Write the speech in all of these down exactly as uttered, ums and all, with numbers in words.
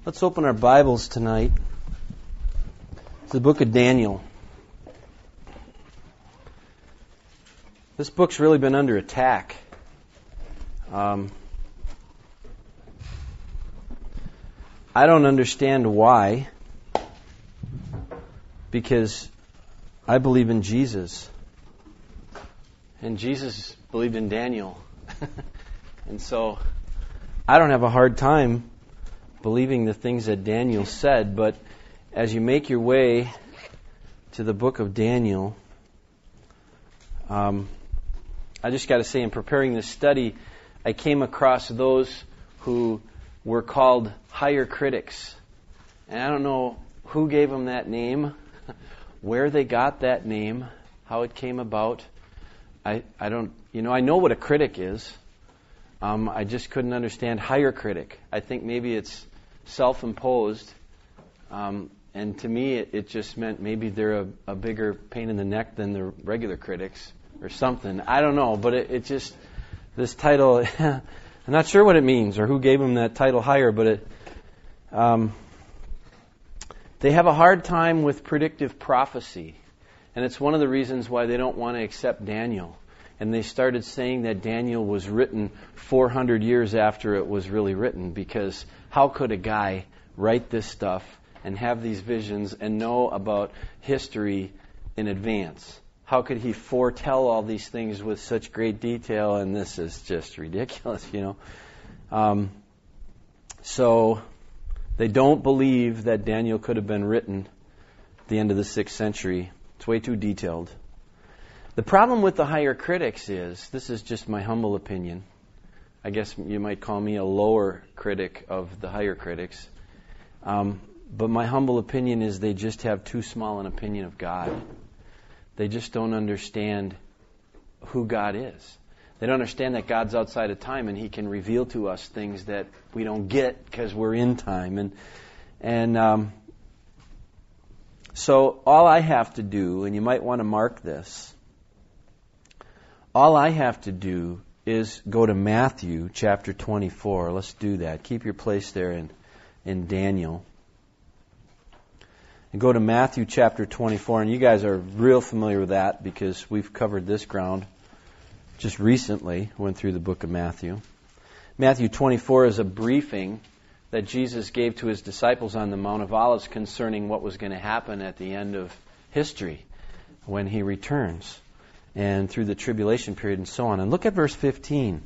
Let's open our Bibles tonight to the book of Daniel. This book's really been under attack. Um, I don't understand why, because I believe in Jesus, and Jesus believed in Daniel. And so I don't have a hard time believing the things that Daniel said, but as you make your way to the book of Daniel, um, I just got to say, in preparing this study, I came across those who were called higher critics. And I don't know who gave them that name, where they got that name, how it came about. I, I don't, you know, I know what a critic is. Um, I just couldn't understand higher critic. I think maybe it's self-imposed. Um, and to me, it, it just meant maybe they're a, a bigger pain in the neck than the regular critics or something. I don't know, but it, it just, this title, I'm not sure what it means or who gave them that title higher, but it, um, they have a hard time with predictive prophecy. And it's one of the reasons why they don't want to accept Daniel. And they started saying that Daniel was written four hundred years after it was really written, because how could a guy write this stuff and have these visions and know about history in advance? How could he foretell all these things with such great detail? And this is just ridiculous, you know. Um, so they don't believe that Daniel could have been written at the end of the sixth century. It's way too detailed. The problem with the higher critics is, this is just my humble opinion, I guess you might call me a lower critic of the higher critics, um, but my humble opinion is they just have too small an opinion of God. They just don't understand who God is. They don't understand that God's outside of time and He can reveal to us things that we don't get because we're in time. And and um, so all I have to do, and you might want to mark this, all I have to do is go to Matthew chapter twenty-four. Let's do that. Keep your place there in, in Daniel. And go to Matthew chapter twenty-four. And you guys are real familiar with that because we've covered this ground just recently. Went through the book of Matthew. Matthew twenty-four is a briefing that Jesus gave to His disciples on the Mount of Olives concerning what was going to happen at the end of history when He returns, and through the tribulation period and so on. And look at verse fifteen.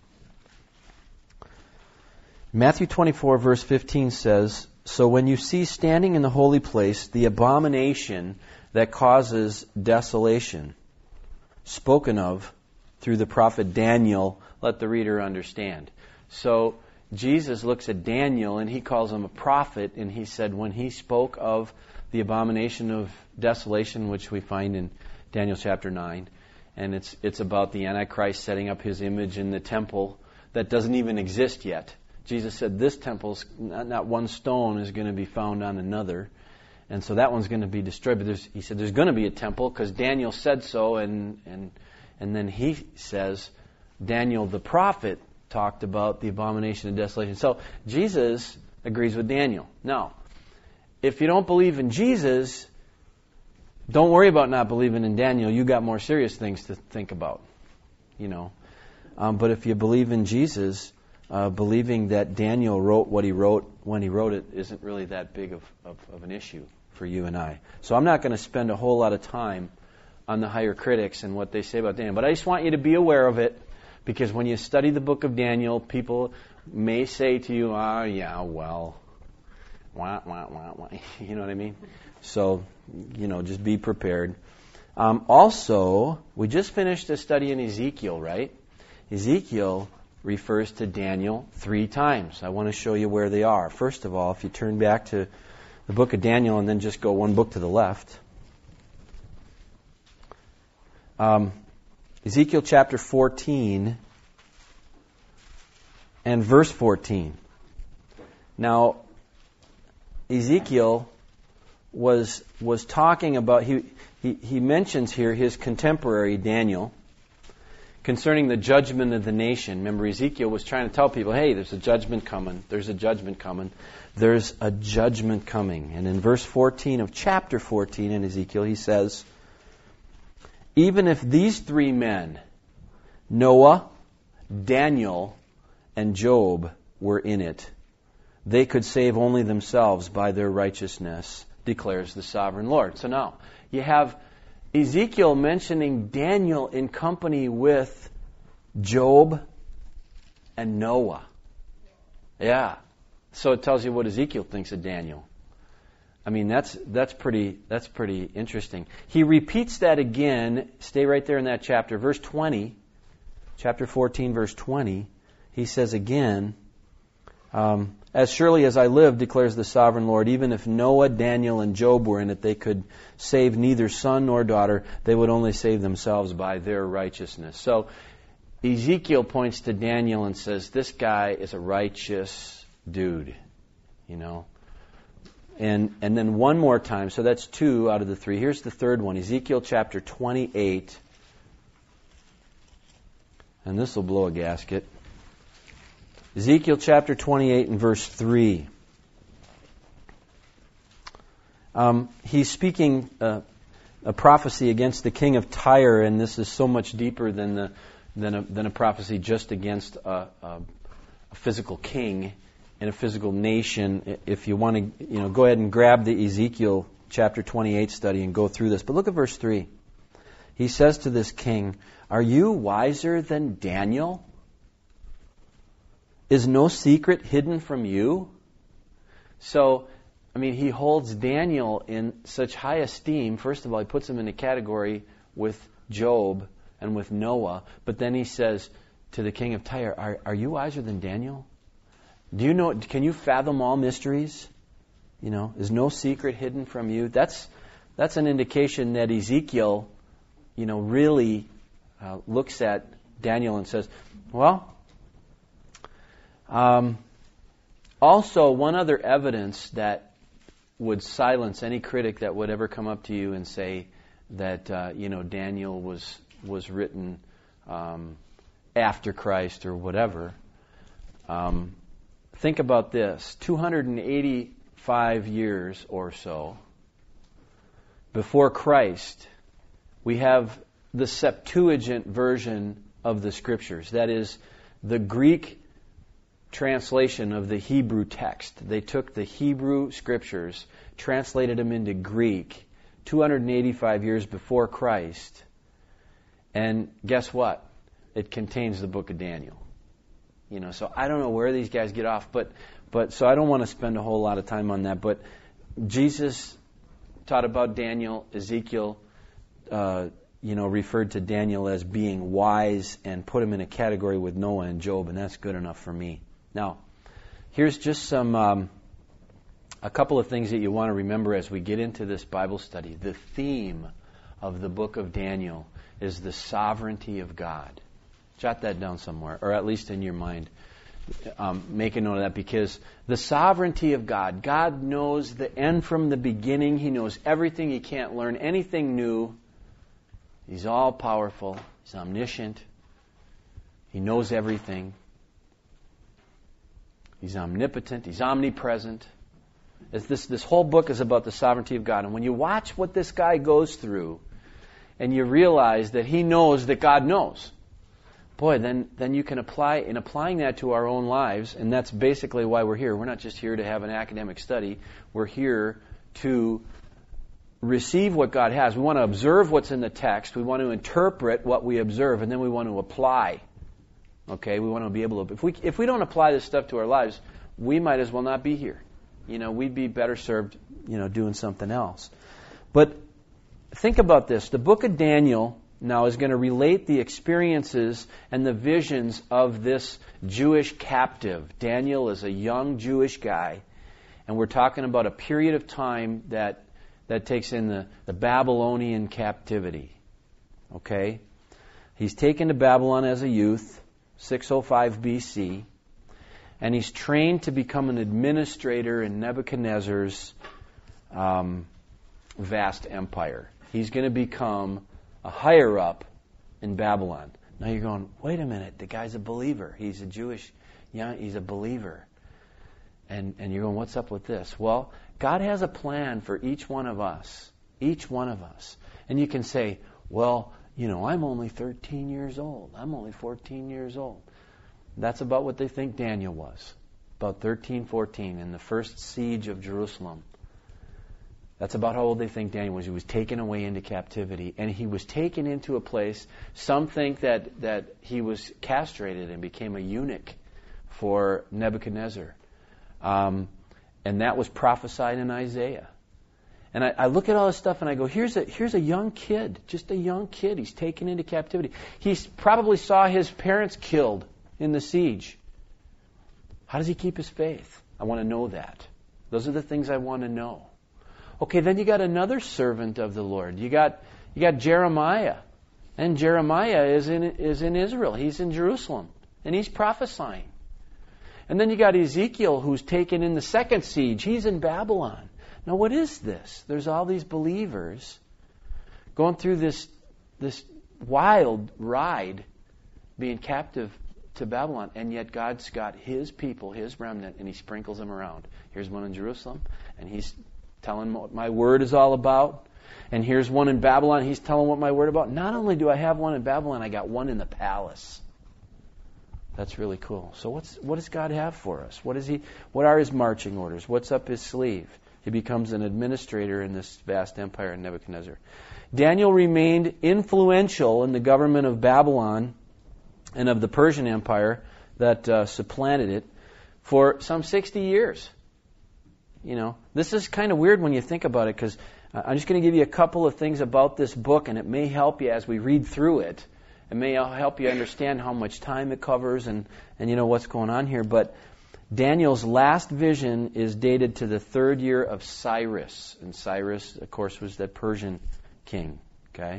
Matthew twenty-four verse fifteen says, "So when you see standing in the holy place the abomination that causes desolation, spoken of through the prophet Daniel, let the reader understand." So Jesus looks at Daniel and He calls him a prophet, and He said when He spoke of the abomination of desolation, which we find in Daniel chapter nine, and it's it's about the Antichrist setting up his image in the temple that doesn't even exist yet. Jesus said this temple's not, not one stone is going to be found on another, and so that one's going to be destroyed. But there's, He said there's going to be a temple because Daniel said so, and and and then He says Daniel the prophet talked about the abomination of desolation. So Jesus agrees with Daniel. Now, if you don't believe in Jesus, don't worry about not believing in Daniel. You got more serious things to think about, you know. Um, but if you believe in Jesus, uh, believing that Daniel wrote what he wrote when he wrote it isn't really that big of, of, of an issue for you and I. So I'm not going to spend a whole lot of time on the higher critics and what they say about Daniel. But I just want you to be aware of it, because when you study the book of Daniel, people may say to you, ah, yeah, well, wah, wah, wah, wah. You know what I mean? So, you know, just be prepared. Um, also, we just finished a study in Ezekiel, right? Ezekiel refers to Daniel three times. I want to show you where they are. First of all, if you turn back to the book of Daniel and then just go one book to the left. Um, Ezekiel chapter fourteen and verse fourteen. Now, Ezekiel was was talking about, he, he, he mentions here his contemporary Daniel, concerning the judgment of the nation. Remember, Ezekiel was trying to tell people, hey, there's a judgment coming. There's a judgment coming. There's a judgment coming. And in verse fourteen of chapter fourteen in Ezekiel, he says, even if these three men, Noah, Daniel, and Job, were in it, they could save only themselves by their righteousness, declares the sovereign Lord. So now, you have Ezekiel mentioning Daniel in company with Job and Noah. Yeah. So it tells you what Ezekiel thinks of Daniel. I mean, that's that's pretty that's pretty interesting. He repeats that again. Stay right there in that chapter. Verse twenty, chapter fourteen, verse twenty. He says again, um, as surely as I live, declares the sovereign Lord, even if Noah, Daniel, and Job were in it, they could save neither son nor daughter. They would only save themselves by their righteousness. So Ezekiel points to Daniel and says, this guy is a righteous dude, you know. And and then one more time, so that's two out of the three. Here's the third one, Ezekiel chapter twenty-eight. And this will blow a gasket. Ezekiel chapter twenty-eight and verse three. Um, he's speaking uh, a prophecy against the king of Tyre, and this is so much deeper than the than a, than a prophecy just against a, a, a physical king in a physical nation. If you want to, you know, go ahead and grab the Ezekiel chapter twenty-eight study and go through this. But look at verse three. He says to this king, "Are you wiser than Daniel? Is no secret hidden from you?" So, I mean, he holds Daniel in such high esteem. First of all, he puts him in a category with Job and with Noah. But then he says to the king of Tyre, are, are you wiser than Daniel? Do you know, can you fathom all mysteries? You know, is no secret hidden from you? That's that's an indication that Ezekiel, you know, really uh, looks at Daniel and says, well, um, also one other evidence that would silence any critic that would ever come up to you and say that, uh, you know, Daniel was was written um, after Christ or whatever. Um, think about this. two hundred eighty-five years or so before Christ, we have the Septuagint version of the Scriptures. That is, the Greek translation of the Hebrew text. They took the Hebrew Scriptures, translated them into Greek two hundred eighty-five years before Christ. And guess what? It contains the book of Daniel. You know, so I don't know where these guys get off, but but so I don't want to spend a whole lot of time on that. But Jesus taught about Daniel. Ezekiel, uh, you know, referred to Daniel as being wise and put him in a category with Noah and Job, and that's good enough for me. Now, here's just some um, a couple of things that you want to remember as we get into this Bible study. The theme of the book of Daniel is the sovereignty of God. Jot that down somewhere, or at least in your mind. Um, make a note of that, because the sovereignty of God. God knows the end from the beginning. He knows everything. He can't learn anything new. He's all powerful. He's omniscient. He knows everything. He's omnipotent. He's omnipresent. It's this, this whole book is about the sovereignty of God. And when you watch what this guy goes through, and you realize that he knows that God knows, boy, then then you can apply, in applying that to our own lives, and that's basically why we're here. We're not just here to have an academic study. We're here to receive what God has. We want to observe what's in the text. We want to interpret what we observe, and then we want to apply. Okay, we want to be able to. If we if we don't apply this stuff to our lives, we might as well not be here. You know, we'd be better served, you know, doing something else. But think about this. The book of Daniel now is going to relate the experiences and the visions of this Jewish captive. Daniel is a young Jewish guy, and we're talking about a period of time that that takes in the, the Babylonian captivity. Okay? He's taken to Babylon as a youth, six oh five B C, and he's trained to become an administrator in Nebuchadnezzar's um, vast empire. He's going to become a higher up in Babylon. Now you're going, wait a minute, the guy's a believer. He's a Jewish, yeah, he's a believer. And and you're going, what's up with this? Well, God has a plan for each one of us. Each one of us. And you can say, well, you know, I'm only thirteen years old. I'm only fourteen years old. That's about what they think Daniel was. About thirteen, fourteen, in the first siege of Jerusalem. That's about how old they think Daniel was. He was taken away into captivity. And he was taken into a place, some think that, that he was castrated and became a eunuch for Nebuchadnezzar. Um, and that was prophesied in Isaiah. And I, I look at all this stuff and I go, here's a here's a young kid, just a young kid. He's taken into captivity. He probably saw his parents killed in the siege. How does he keep his faith? I want to know that. Those are the things I want to know. Okay, then you got another servant of the Lord. You got you got Jeremiah. And Jeremiah is in is in Israel. He's in Jerusalem. And he's prophesying. And then you got Ezekiel, who's taken in the second siege. He's in Babylon. Now what is this? There's all these believers going through this this wild ride, being captive to Babylon, and yet God's got His people, His remnant, and He sprinkles them around. Here's one in Jerusalem, and He's telling what my word is all about. And here's one in Babylon, He's telling what my word about. Not only do I have one in Babylon, I got one in the palace. That's really cool. So what's what does God have for us? What is He? What are His marching orders? What's up His sleeve? He becomes an administrator in this vast empire in Nebuchadnezzar. Daniel remained influential in the government of Babylon and of the Persian Empire that uh, supplanted it for some sixty years. You know, this is kind of weird when you think about it, because uh, I'm just going to give you a couple of things about this book, and it may help you as we read through it. It may help you understand how much time it covers and, and you know what's going on here. But Daniel's last vision is dated to the third year of Cyrus. And Cyrus, of course, was the Persian king. Okay.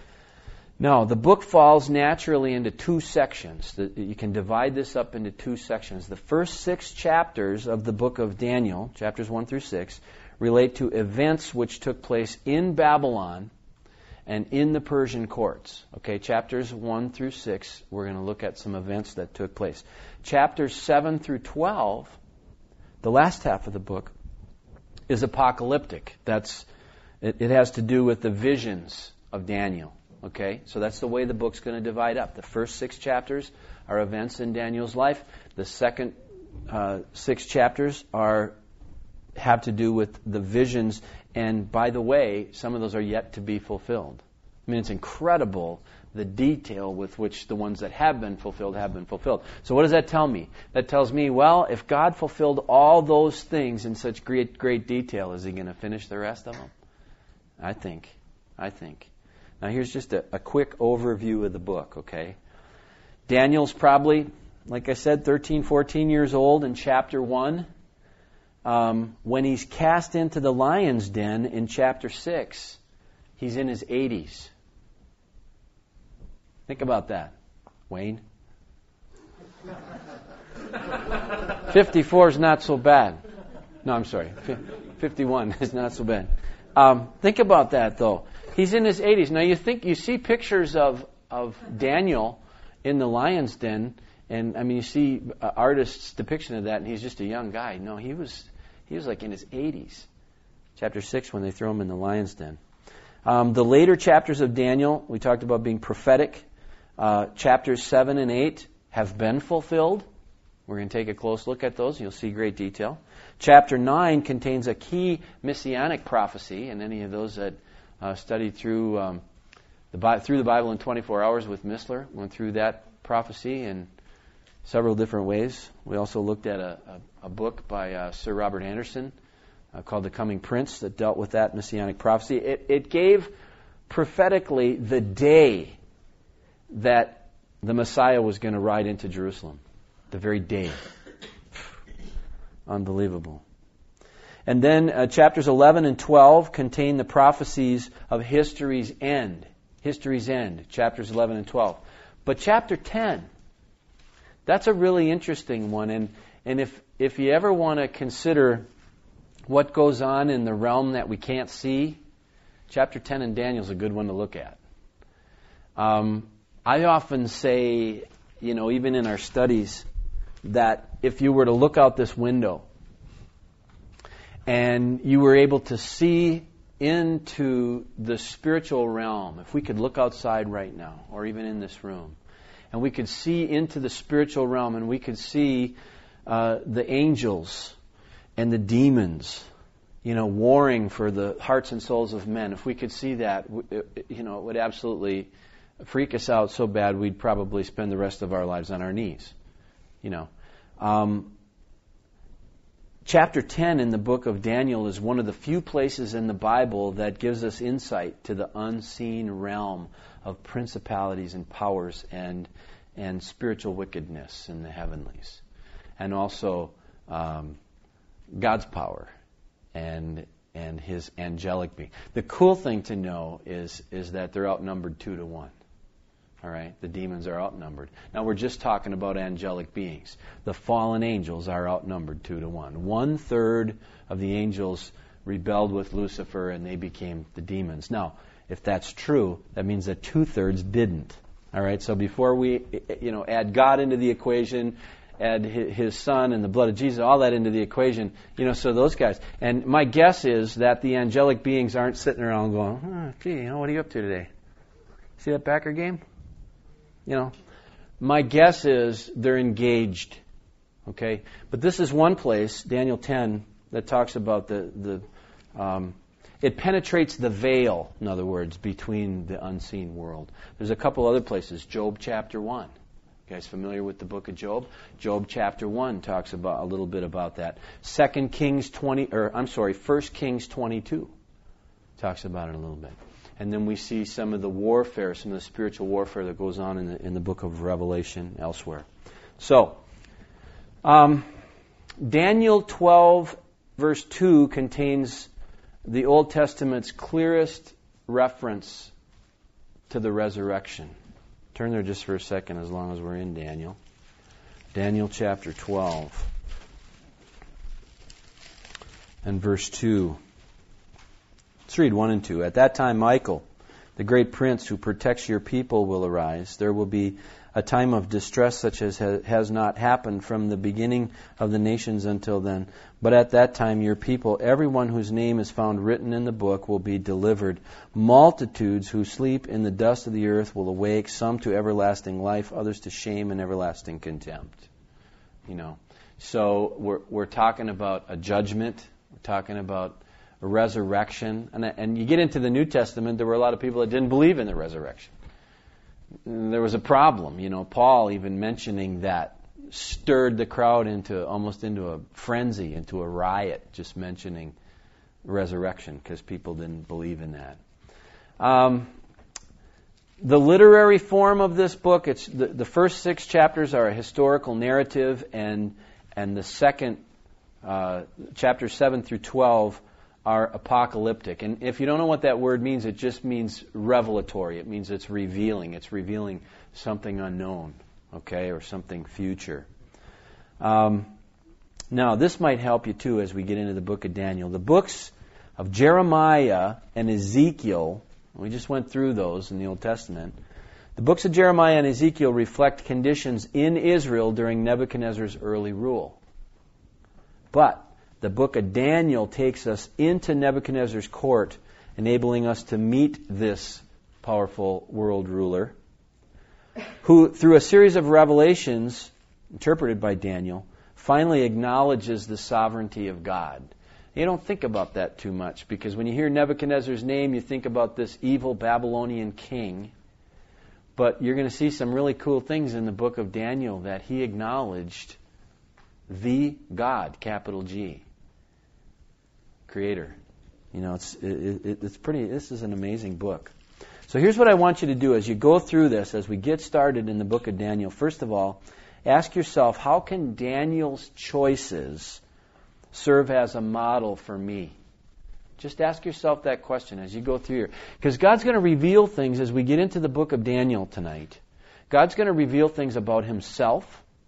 Now, the book falls naturally into two sections. You can divide this up into two sections. The first six chapters of the book of Daniel, chapters one through six, relate to events which took place in Babylon and in the Persian courts. Okay, chapters one through six, we're going to look at some events that took place. Chapters seven through twelve, the last half of the book, is apocalyptic. That's it, it has to do with the visions of Daniel. Okay, so that's the way the book's going to divide up. The first six chapters are events in Daniel's life. The second uh, six chapters are have to do with the visions. And by the way, some of those are yet to be fulfilled. I mean, it's incredible the detail with which the ones that have been fulfilled have been fulfilled. So what does that tell me? That tells me, well, if God fulfilled all those things in such great, great detail, is He going to finish the rest of them? I think. I think. Now here's just a, a quick overview of the book, okay? Daniel's probably, like I said, thirteen, fourteen years old in chapter one. Um, when he's cast into the lion's den in chapter six, he's in his eighties. Think about that, Wayne. fifty-four is not so bad. No, I'm sorry. fifty-one is not so bad. Um, think about that, though. He's in his eighties. Now, you think you see pictures of, of Daniel in the lion's den, and I mean, you see uh, artists' depiction of that, and he's just a young guy. No, he was he was like in his eighties. Chapter six, when they throw him in the lion's den. Um, the later chapters of Daniel, we talked about being prophetic. Uh, chapters seven and eight have been fulfilled. We're going to take a close look at those. You'll see great detail. Chapter nine contains a key messianic prophecy, and any of those that uh, studied through um, the Bi- through the Bible in twenty-four hours with Missler went through that prophecy in several different ways. We also looked at a, a, a book by uh, Sir Robert Anderson uh, called The Coming Prince that dealt with that messianic prophecy. It, it gave prophetically the day that the Messiah was going to ride into Jerusalem. The very day. Unbelievable. And then uh, chapters eleven and twelve contain the prophecies of history's end. History's end, chapters eleven and twelve. But chapter ten, that's a really interesting one. And, and if, if you ever want to consider what goes on in the realm that we can't see, chapter ten in Daniel is a good one to look at. Um, I often say, you know, even in our studies, that if you were to look out this window and you were able to see into the spiritual realm, if we could look outside right now, or even in this room, and we could see into the spiritual realm, and we could see uh, the angels and the demons, you know, warring for the hearts and souls of men. If we could see that, you know, it would absolutely freak us out so bad we'd probably spend the rest of our lives on our knees. You know, um, chapter ten in the book of Daniel is one of the few places in the Bible that gives us insight to the unseen realm of principalities and powers and and spiritual wickedness in the heavenlies, and also um, God's power and and His angelic being. The cool thing to know is is that they're outnumbered two to one. All right, the demons are outnumbered. Now we're just talking about angelic beings. The fallen angels are outnumbered two to one. One third of the angels rebelled with Lucifer, and they became the demons. Now, if that's true, that means that two thirds didn't. All right, so before we, you know, add God into the equation, add His Son and the blood of Jesus, all that into the equation, you know, so those guys. And my guess is that the angelic beings aren't sitting around going, oh, gee, you know, what are you up to today? See that Packer game? You know, my guess is they're engaged, okay? But this is one place, Daniel ten, that talks about the, the um, it penetrates the veil, in other words, between the unseen world. There's a couple other places. Job chapter one. You guys familiar with the book of Job? Job chapter one talks about a little bit about that. Second Kings twenty, or I'm sorry, First Kings twenty-two talks about it a little bit. And then we see some of the warfare, some of the spiritual warfare that goes on in the, in the book of Revelation elsewhere. So, um, Daniel twelve, verse two, contains the Old Testament's clearest reference to the resurrection. Turn there just for a second as long as we're in Daniel. Daniel chapter twelve and verse two. Let's read one and two. At that time, Michael, the great prince who protects your people, will arise. There will be a time of distress such as ha- has not happened from the beginning of the nations until then. But at that time, your people, everyone whose name is found written in the book, will be delivered. Multitudes who sleep in the dust of the earth will awake, some to everlasting life, others to shame and everlasting contempt. You know, so we're we're talking about a judgment. We're talking about a resurrection. And, and you get into the New Testament, there were a lot of people that didn't believe in the resurrection. There was a problem. You know, Paul even mentioning that stirred the crowd into almost into a frenzy, into a riot, just mentioning resurrection because people didn't believe in that. Um, the literary form of this book, it's the, the first six chapters are a historical narrative, and and the second uh, chapters seven through twelve are apocalyptic. And if you don't know what that word means, it just means revelatory. It means it's revealing. It's revealing something unknown, okay, or something future. Um, now, this might help you too as we get into the book of Daniel. The books of Jeremiah and Ezekiel, we just went through those in the Old Testament. The books of Jeremiah and Ezekiel reflect conditions in Israel during Nebuchadnezzar's early rule. But the book of Daniel takes us into Nebuchadnezzar's court, enabling us to meet this powerful world ruler, who, through a series of revelations interpreted by Daniel, finally acknowledges the sovereignty of God. You don't think about that too much, because when you hear Nebuchadnezzar's name, you think about this evil Babylonian king. But you're going to see some really cool things in the book of Daniel that he acknowledged the God, capital G. Creator. You know, it's it, it's pretty. This is an amazing book. So here's what I want you to do as you go through this, as we get started in the book of Daniel. First of all, ask yourself, how can Daniel's choices serve as a model for me? Just ask yourself that question as you go through here. Because God's going to reveal things as we get into the book of Daniel tonight. God's going to reveal things about Himself,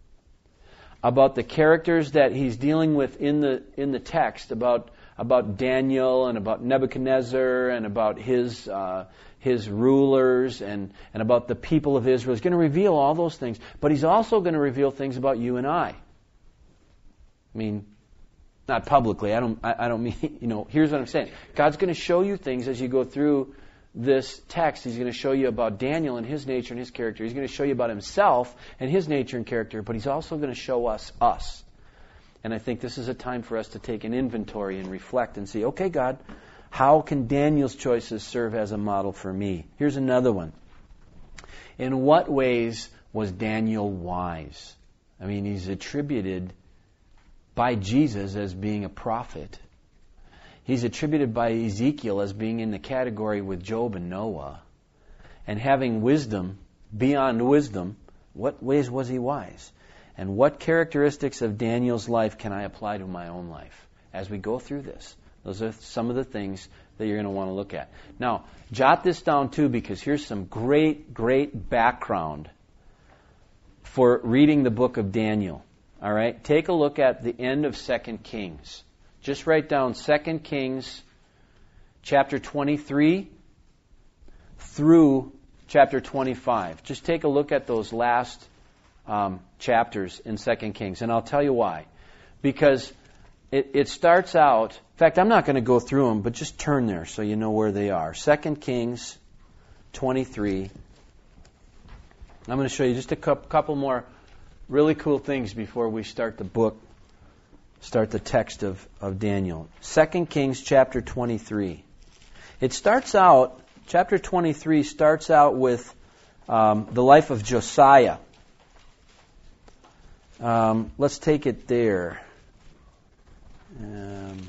about the characters that He's dealing with in the in the text, about about Daniel and about Nebuchadnezzar and about his uh, his rulers and, and about the people of Israel. He's going to reveal all those things. But he's also going to reveal things about you and I. I mean, not publicly. I don't, I, I don't mean, you know, here's what I'm saying. God's going to show you things as you go through this text. He's going to show you about Daniel and his nature and his character. He's going to show you about himself and his nature and character. But he's also going to show us us. And I think this is a time for us to take an inventory and reflect and see, okay, God, how can Daniel's choices serve as a model for me? Here's another one. In what ways was Daniel wise? I mean, he's attributed by Jesus as being a prophet. He's attributed by Ezekiel as being in the category with Job and Noah. And having wisdom beyond wisdom, what ways was he wise? And what characteristics of Daniel's life can I apply to my own life as we go through this? Those are some of the things that you're going to want to look at. Now, jot this down too, because here's some great, great background for reading the book of Daniel. All right? Take a look at the end of Second Kings. Just write down Second Kings chapter twenty-three through chapter twenty-five. Just take a look at those last um, chapters in Second Kings, and I'll tell you why. Because it, it starts out... In fact, I'm not going to go through them, but just turn there so you know where they are. Second Kings twenty-three. I'm going to show you just a couple more really cool things before we start the book, start the text of, of Daniel. Second Kings chapter twenty-three. It starts out, chapter twenty-three starts out with um, the life of Josiah. Um, let's take it there. Um,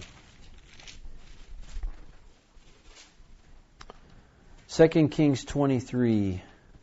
Second Kings twenty-three.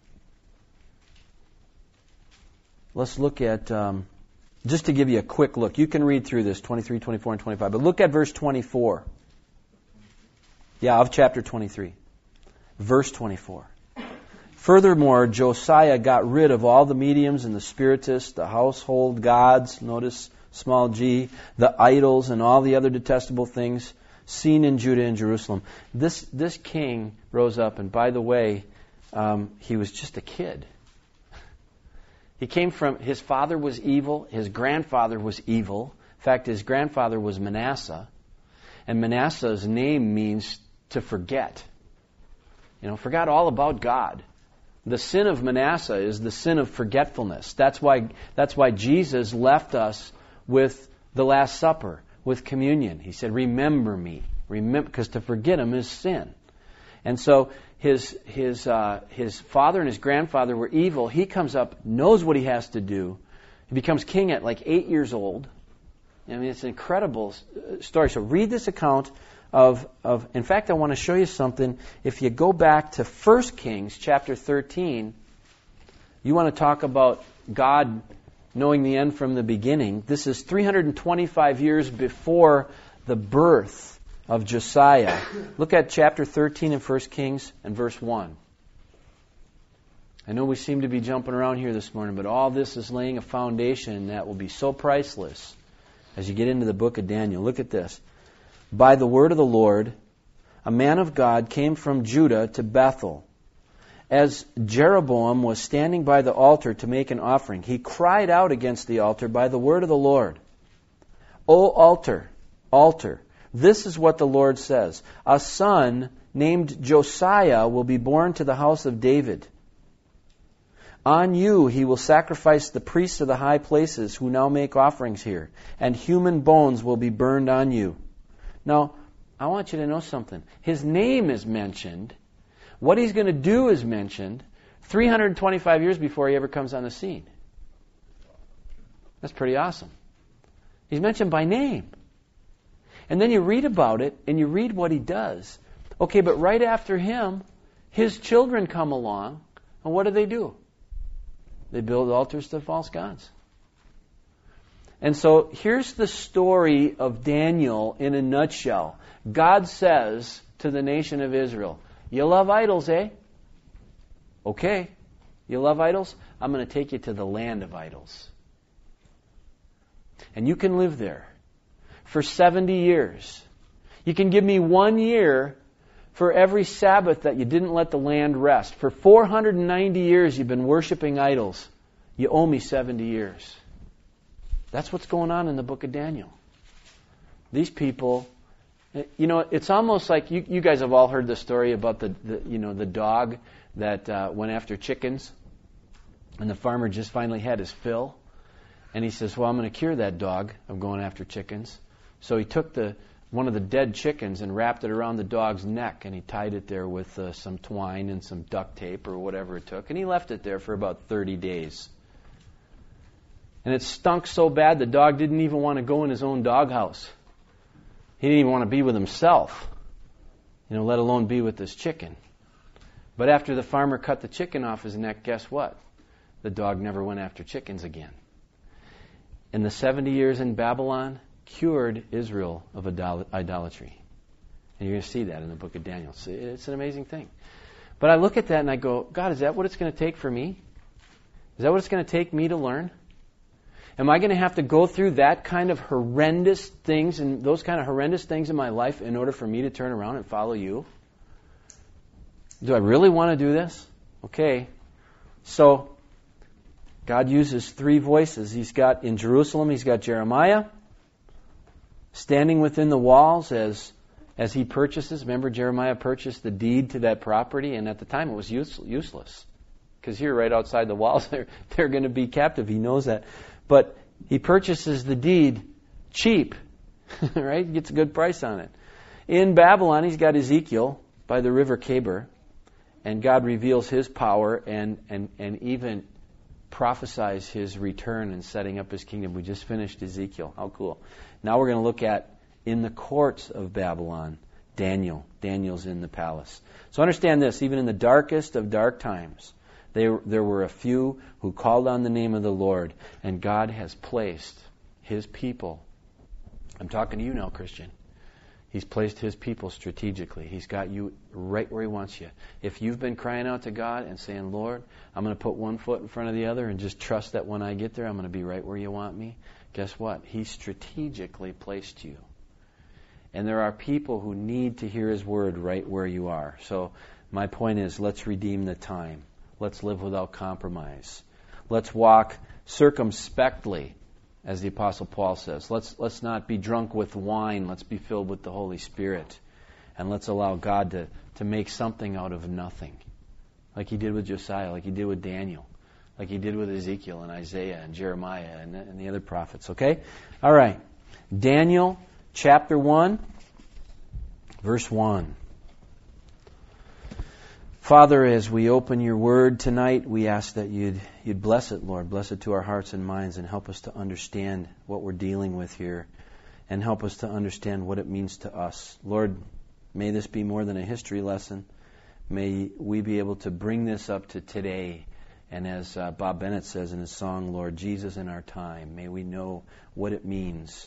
Let's look at, um, just to give you a quick look. You can read through this, twenty-three, twenty-four, and twenty-five. But look at verse twenty-four. Yeah, of chapter twenty-three. Verse twenty-four. Furthermore, Josiah got rid of all the mediums and the spiritists, the household gods, notice small g, the idols, and all the other detestable things seen in Judah and Jerusalem. This this king rose up, and by the way, um, he was just a kid. He came from, his father was evil, his grandfather was evil. In fact, his grandfather was Manasseh, and Manasseh's name means to forget. You know, forgot all about God. The sin of Manasseh is the sin of forgetfulness. That's why that's why Jesus left us with the Last Supper, with communion. He said, remember me. Remember, because to forget him is sin. And so his his uh, his father and his grandfather were evil. He comes up, knows what he has to do. He becomes king at like eight years old. I mean, it's an incredible story. So read this account of, of in fact, I want to show you something. If you go back to First Kings chapter thirteen, you want to talk about God knowing the end from the beginning. This is three hundred twenty-five years before the birth of Josiah. Look at chapter thirteen in First Kings and verse one. I know we seem to be jumping around here this morning, but all this is laying a foundation that will be so priceless as you get into the book of Daniel. Look at this. By the word of the Lord, a man of God came from Judah to Bethel. As Jeroboam was standing by the altar to make an offering, he cried out against the altar by the word of the Lord. O altar, altar, this is what the Lord says. A son named Josiah will be born to the house of David. On you he will sacrifice the priests of the high places who now make offerings here, and human bones will be burned on you. Now, I want you to know something. His name is mentioned. What he's going to do is mentioned three hundred twenty-five years before he ever comes on the scene. That's pretty awesome. He's mentioned by name. And then you read about it, and you read what he does. Okay, but right after him, his children come along, and what do they do? They build altars to false gods. And so here's the story of Daniel in a nutshell. God says to the nation of Israel, you love idols, eh? Okay. You love idols? I'm going to take you to the land of idols. And you can live there for seventy years. You can give me one year for every Sabbath that you didn't let the land rest. For four hundred ninety years you've been worshiping idols. You owe me seventy years. That's what's going on in the book of Daniel. These people, you know, it's almost like you, you guys have all heard the story about the, the you know the dog that uh, went after chickens, and the farmer just finally had his fill, and he says, "Well, I'm going to cure that dog of going after chickens." So he took the one of the dead chickens and wrapped it around the dog's neck, and he tied it there with uh, some twine and some duct tape or whatever it took, and he left it there for about thirty days. And it stunk so bad the dog didn't even want to go in his own doghouse. He didn't even want to be with himself, you know, let alone be with this chicken. But after the farmer cut the chicken off his neck, guess what? The dog never went after chickens again. And the seventy years in Babylon cured Israel of idolatry. And you're going to see that in the book of Daniel. It's, it's an amazing thing. But I look at that and I go, God, is that what it's going to take for me? Is that what it's going to take me to learn? Am I going to have to go through that kind of horrendous things and those kind of horrendous things in my life in order for me to turn around and follow you? Do I really want to do this? Okay. So, God uses three voices. He's got in Jerusalem, He's got Jeremiah standing within the walls as as he purchases. Remember, Jeremiah purchased the deed to that property, and at the time it was use, useless. Because here, right outside the walls, they're, they're going to be captive. He knows that. But he purchases the deed cheap, right? He gets a good price on it. In Babylon, he's got Ezekiel by the river Khebar, and God reveals His power and, and, and even prophesies His return and setting up His kingdom. We just finished Ezekiel. How cool. Now we're going to look at, in the courts of Babylon, Daniel. Daniel's in the palace. So understand this, even in the darkest of dark times, They, there were a few who called on the name of the Lord, and God has placed His people. I'm talking to you now, Christian. He's placed His people strategically. He's got you right where He wants you. If you've been crying out to God and saying, Lord, I'm going to put one foot in front of the other and just trust that when I get there, I'm going to be right where you want me, guess what? He strategically placed you. And there are people who need to hear His word right where you are. So my point is, let's redeem the time. Let's live without compromise. Let's walk circumspectly, as the Apostle Paul says. Let's let's not be drunk with wine. Let's be filled with the Holy Spirit. And let's allow God to, to make something out of nothing. Like He did with Josiah, like He did with Daniel, like He did with Ezekiel and Isaiah and Jeremiah and, and the other prophets. Okay? All right. Daniel chapter one, verse one. Father, as we open Your Word tonight, we ask that you'd, you'd bless it, Lord. Bless it to our hearts and minds and help us to understand what we're dealing with here and help us to understand what it means to us. Lord, may this be more than a history lesson. May we be able to bring this up to today. And as uh, Bob Bennett says in his song, Lord, Jesus in our time, may we know what it means.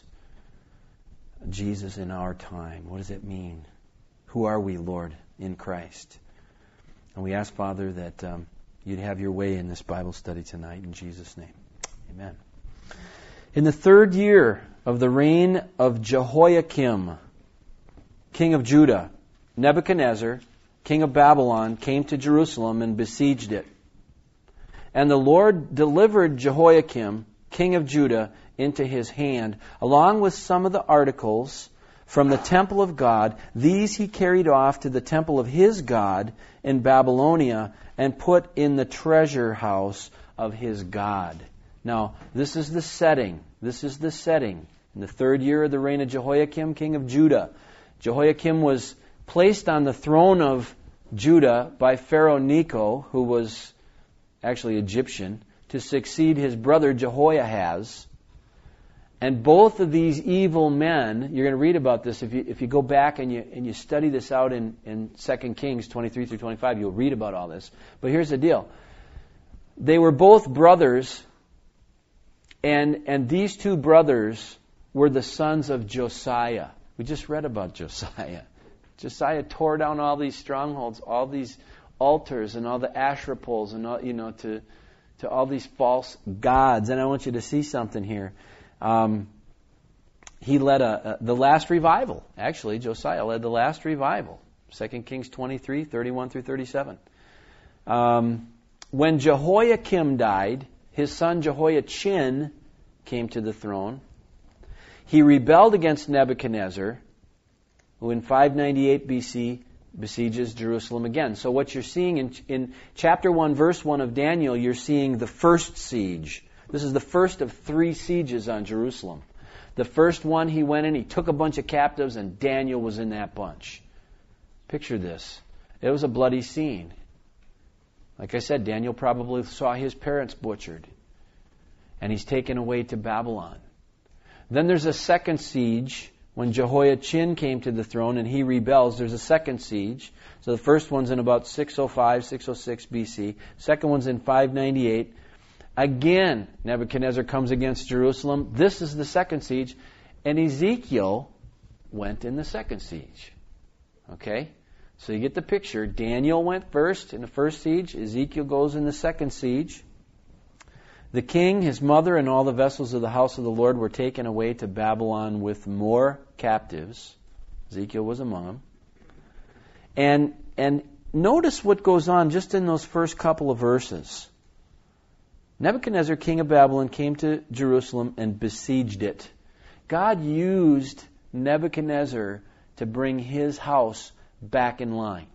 Jesus in our time. What does it mean? Who are we, Lord, in Christ? And we ask, Father, that um, You'd have Your way in this Bible study tonight. In Jesus' name, amen. In the third year of the reign of Jehoiakim, king of Judah, Nebuchadnezzar, king of Babylon, came to Jerusalem and besieged it. And the Lord delivered Jehoiakim, king of Judah, into his hand, along with some of the articles from the temple of God. These he carried off to the temple of his God in Babylonia and put in the treasure house of his God. Now, this is the setting. This is the setting. In the third year of the reign of Jehoiakim, king of Judah, Jehoiakim was placed on the throne of Judah by Pharaoh Necho, who was actually Egyptian, to succeed his brother Jehoiahaz. And both of these evil men, you're going to read about this if you if you go back and you and you study this out in, in Second Kings twenty-three through twenty-five, you'll read about all this. But here's the deal. They were both brothers, and and these two brothers were the sons of Josiah. We just read about Josiah. Josiah tore down all these strongholds, all these altars and all the Asherah poles and all, you know, to to all these false gods. And I want you to see something here. Um, he led a, a the last revival. Actually, Josiah led the last revival. Second Kings twenty-three, thirty-one through thirty-seven. Um, when Jehoiakim died, his son Jehoiachin came to the throne. He rebelled against Nebuchadnezzar, who in five ninety-eight B C besieges Jerusalem again. So what you're seeing in, in chapter one, verse one of Daniel, you're seeing the first siege. This is the first of three sieges on Jerusalem. The first one, he went in, he took a bunch of captives, and Daniel was in that bunch. Picture this. It was a bloody scene. Like I said, Daniel probably saw his parents butchered. And he's taken away to Babylon. Then there's a second siege. When Jehoiachin came to the throne and he rebels, there's a second siege. So the first one's in about six oh five, six oh six B C. Second one's in five ninety-eight. Again, Nebuchadnezzar comes against Jerusalem. This is the second siege. And Ezekiel went in the second siege. Okay? So you get the picture. Daniel went first in the first siege. Ezekiel goes in the second siege. The king, his mother, and all the vessels of the house of the Lord were taken away to Babylon with more captives. Ezekiel was among them. And, and notice what goes on just in those first couple of verses. Nebuchadnezzar, king of Babylon, came to Jerusalem and besieged it. God used Nebuchadnezzar to bring his house back in line.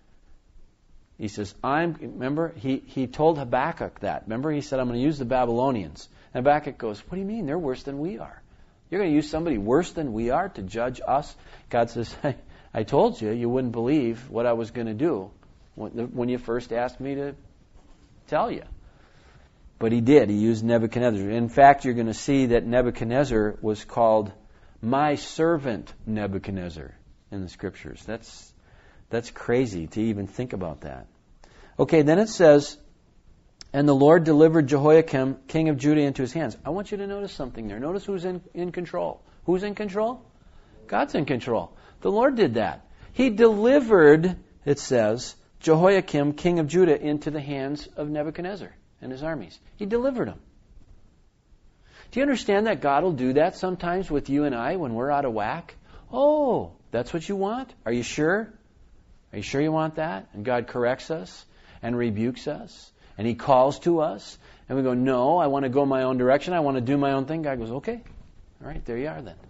He says, I'm, remember, he, he told Habakkuk that. Remember, he said, I'm going to use the Babylonians. And Habakkuk goes, what do you mean? They're worse than we are. You're going to use somebody worse than we are to judge us? God says, I, I told you, you wouldn't believe what I was going to do when, when you first asked me to tell you. But he did. He used Nebuchadnezzar. In fact, you're going to see that Nebuchadnezzar was called my servant Nebuchadnezzar in the Scriptures. That's That's crazy to even think about that. Okay, then it says, and the Lord delivered Jehoiakim, king of Judah, into his hands. I want you to notice something there. Notice who's in, in control. Who's in control? God's in control. The Lord did that. He delivered, it says, Jehoiakim, king of Judah, into the hands of Nebuchadnezzar and his armies. He delivered him. Do you understand that God will do that sometimes with you and I when we're out of whack? Oh, that's what you want? Are you sure? Are you sure you want that? And God corrects us and rebukes us. And He calls to us. And we go, no, I want to go my own direction. I want to do my own thing. God goes, okay. All right, there you are then.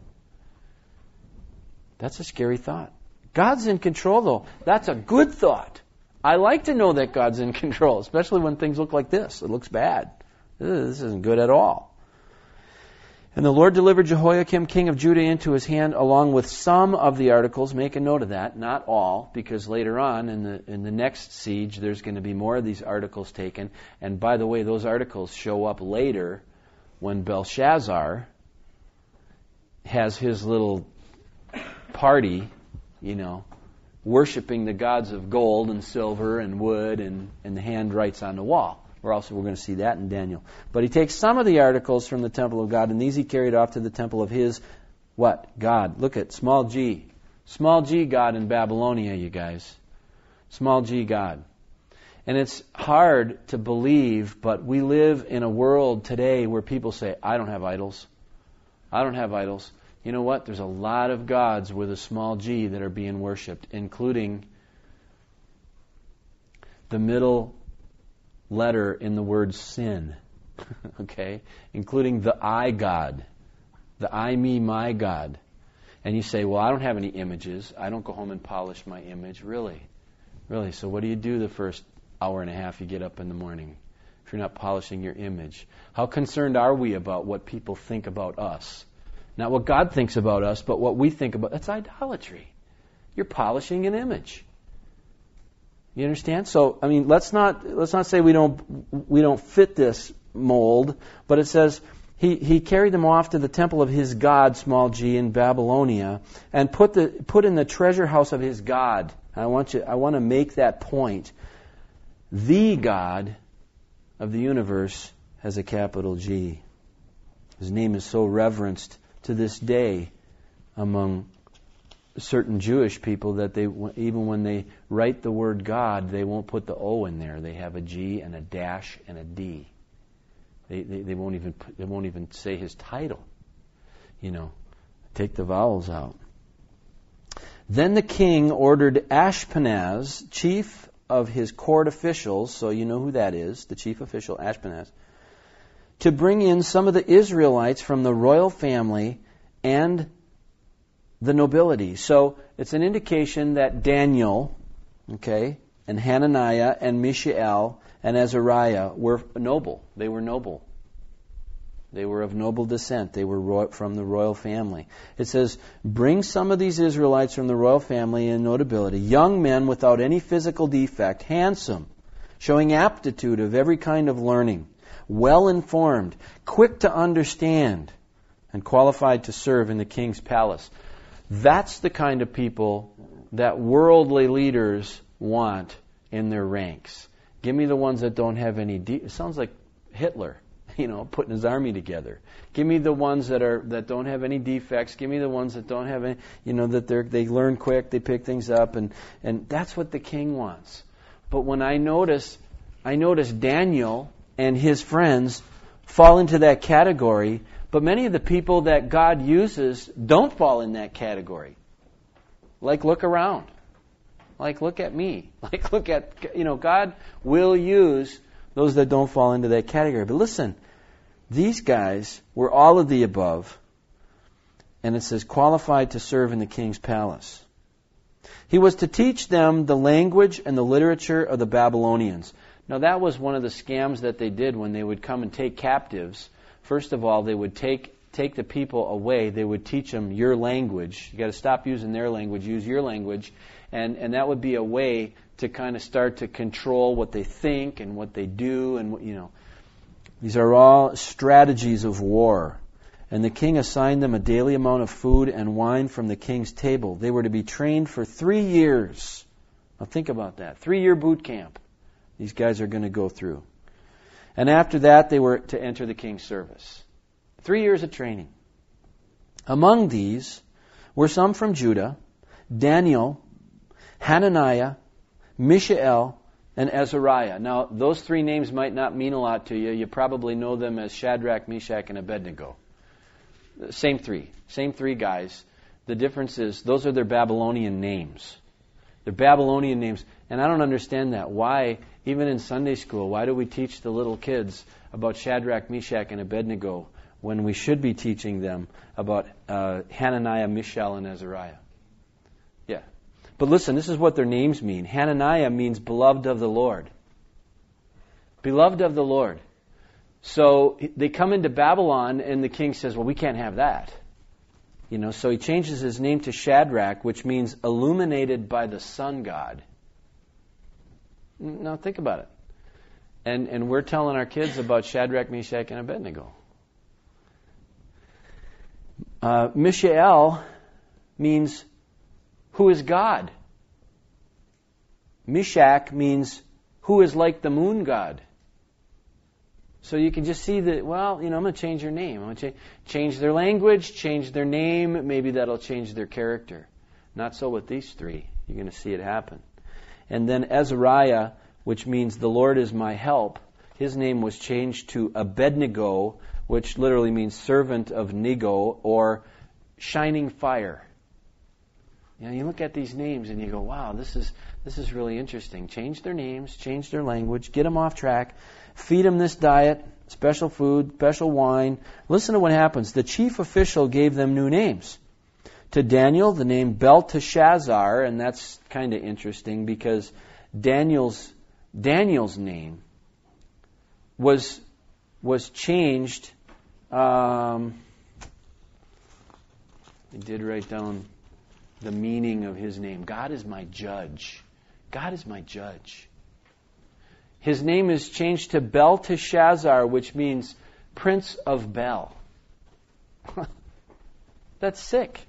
That's a scary thought. God's in control, though. That's a good thought. I like to know that God's in control, especially when things look like this. It looks bad. This isn't good at all. And the Lord delivered Jehoiakim, king of Judah, into his hand, along with some of the articles. Make a note of that, not all, because later on in the in the next siege, there's going to be more of these articles taken. And by the way, those articles show up later when Belshazzar has his little party, you know, worshiping the gods of gold and silver and wood and, and the handwrites on the wall. Or also we're going to see that in Daniel. But he takes some of the articles from the temple of God, and these he carried off to the temple of his, what? God. Look at small g. Small g God in Babylonia, you guys. Small g God. And it's hard to believe, but we live in a world today where people say, I don't have idols. I don't have idols. You know what? There's a lot of gods with a small g that are being worshipped, including the middle letter in the word sin, okay, including the I God, the I, me, my God. And you say, well, I don't have any images. I don't go home and polish my image. Really? Really? So what do you do the first hour and a half you get up in the morning if you're not polishing your image? How concerned are we about what people think about us? Not what God thinks about us, but what we think about. That's idolatry. You're polishing an image. You understand? So, I mean, let's not let's not say we don't we don't fit this mold, but it says he, he carried them off to the temple of his god, small g, in Babylonia, and put the put in the treasure house of his God. I want you I want to make that point. The God of the universe has a capital G. His name is so reverenced to this day among certain Jewish people that they, even when they write the word God, they won't put the O in there. They have a G and a dash and a D. They they, they won't even put, they won't even say his title. You know, take the vowels out. Then the king ordered Ashpenaz, chief of his court officials, so you know who that is, the chief official, Ashpenaz, to bring in some of the Israelites from the royal family and the nobility. So it's an indication that Daniel, okay, and Hananiah and Mishael and Azariah were noble. They were noble. They were of noble descent. They were ro- from the royal family. It says, bring some of these Israelites from the royal family and notability, young men without any physical defect, handsome, showing aptitude of every kind of learning, well-informed, quick to understand, and qualified to serve in the king's palace. That's the kind of people that worldly leaders want in their ranks. Give me the ones that don't have any... De- it sounds like Hitler, you know, putting his army together. Give me the ones that are that don't have any defects. Give me the ones that don't have any, you know, that they they learn quick, they pick things up, and and that's what the king wants. But when I notice, I notice Daniel and his friends fall into that category, but many of the people that God uses don't fall in that category. Like, look around. Like, look at me. Like, look at, you know, God will use those that don't fall into that category. But listen, these guys were all of the above, and it says qualified to serve in the king's palace. He was to teach them the language and the literature of the Babylonians. Now, that was one of the scams that they did when they would come and take captives. First of all, they would take take the people away. They would teach them your language. You got to stop using their language, use your language. And and that would be a way to kind of start to control what they think and what they do, and what, you know. These are all strategies of war. And the king assigned them a daily amount of food and wine from the king's table. They were to be trained for three years. Now think about that. Three-year boot camp. These guys are going to go through. And after that, they were to enter the king's service. Three years of training. Among these were some from Judah, Daniel, Hananiah, Mishael, and Azariah. Now, those three names might not mean a lot to you. You probably know them as Shadrach, Meshach, and Abednego. Same three. Same three guys. The difference is those are their Babylonian names. They're Babylonian names. And I don't understand that. Why, even in Sunday school, why do we teach the little kids about Shadrach, Meshach, and Abednego when we should be teaching them about uh, Hananiah, Mishael, and Azariah? Yeah. But listen, this is what their names mean. Hananiah means beloved of the Lord. Beloved of the Lord. So they come into Babylon, and the king says, well, we can't have that. You know, so he changes his name to Shadrach, which means illuminated by the sun god. Now think about it. And and we're telling our kids about Shadrach, Meshach, and Abednego. Uh, Mishael means who is God. Meshach means who is like the moon god. So you can just see that, well, you know, I'm going to change your name. I'm going to cha- change their language, change their name. Maybe that'll change their character. Not so with these three. You're going to see it happen. And then Azariah, which means the Lord is my help, his name was changed to Abednego, which literally means servant of Nego, or shining fire. You know, you look at these names and you go, wow, this is this is really interesting. Change their names, change their language, get them off track, feed them this diet, special food, special wine. Listen to what happens. The chief official gave them new names. To Daniel, the name Belteshazzar, and that's kind of interesting because Daniel's Daniel's name was was changed. Um, I did write down the meaning of his name. God is my judge. God is my judge. His name is changed to Belteshazzar, which means Prince of Bel. That's sick.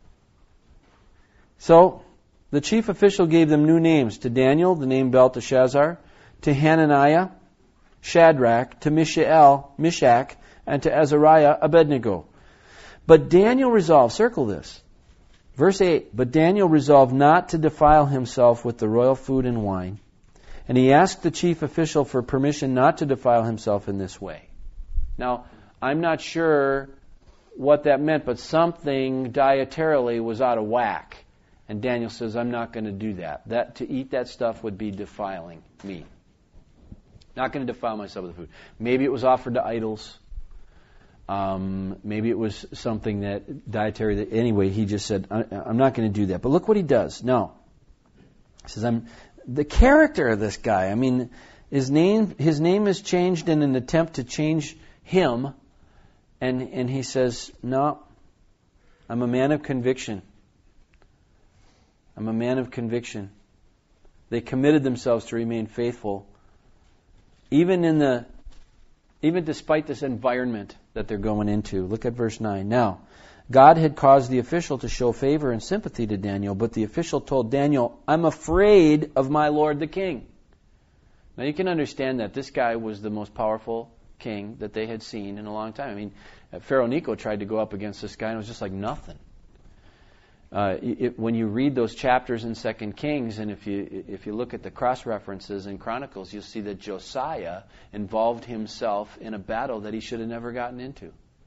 So, the chief official gave them new names. To Daniel, the name Belteshazzar. To Hananiah, Shadrach. To Mishael, Meshach. And to Azariah, Abednego. But Daniel resolved, circle this. Verse eight, but Daniel resolved not to defile himself with the royal food and wine. And he asked the chief official for permission not to defile himself in this way. Now, I'm not sure what that meant, but something dietarily was out of whack. And Daniel says, I'm not going to do that. That to eat that stuff would be defiling me. Not going to defile myself with the food. Maybe it was offered to idols. Um, maybe it was something that dietary. That, anyway, he just said, I, I'm not going to do that. But look what he does. No. He says, I'm the character of this guy. I mean, his name his name is changed in an attempt to change him. And, and he says, no, I'm a man of conviction. I'm a man of conviction. They committed themselves to remain faithful, even in the, even despite this environment that they're going into. Look at verse nine. Now, God had caused the official to show favor and sympathy to Daniel, but the official told Daniel, I'm afraid of my lord the king. Now you can understand that this guy was the most powerful king that they had seen in a long time. I mean, Pharaoh Necho tried to go up against this guy and it was just like nothing. Uh, it, when you read those chapters in Second Kings, and if you if you look at the cross references in Chronicles, you'll see that Josiah involved himself in a battle that he should have never gotten into,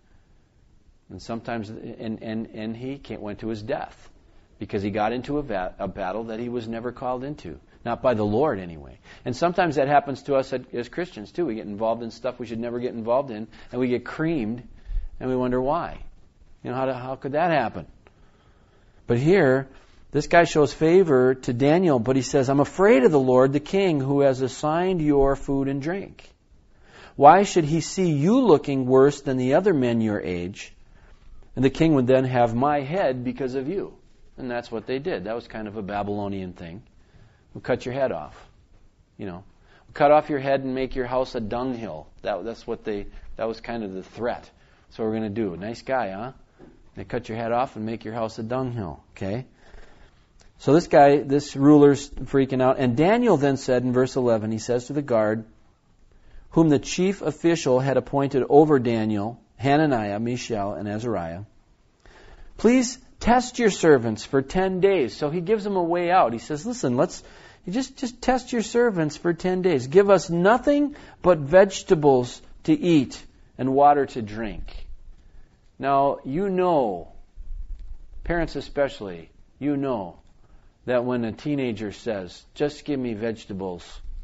and sometimes and and and he went to his death because he got into a, va- a battle that he was never called into, not by the Lord anyway. And sometimes that happens to us as Christians too. We get involved in stuff we should never get involved in, and we get creamed, and we wonder why. You know, how do, how could that happen? But here, this guy shows favor to Daniel, but he says, I'm afraid of the Lord, the king, who has assigned your food and drink. Why should he see you looking worse than the other men your age? And the king would then have my head because of you. And that's what they did. That was kind of a Babylonian thing. We'll cut your head off. You know, we'll cut off your head and make your house a dunghill. That, that's what they, that was kind of the threat. That's what we're going to do. Nice guy, huh? They cut your head off and make your house a dunghill. Okay? So this guy, this ruler's freaking out. And Daniel then said in verse eleven, he says to the guard, whom the chief official had appointed over Daniel, Hananiah, Mishael, and Azariah, please test your servants for ten days. So he gives them a way out. He says, listen, let's you just, just test your servants for ten days. Give us nothing but vegetables to eat and water to drink. Now, you know, parents especially, you know that when a teenager says, just give me vegetables,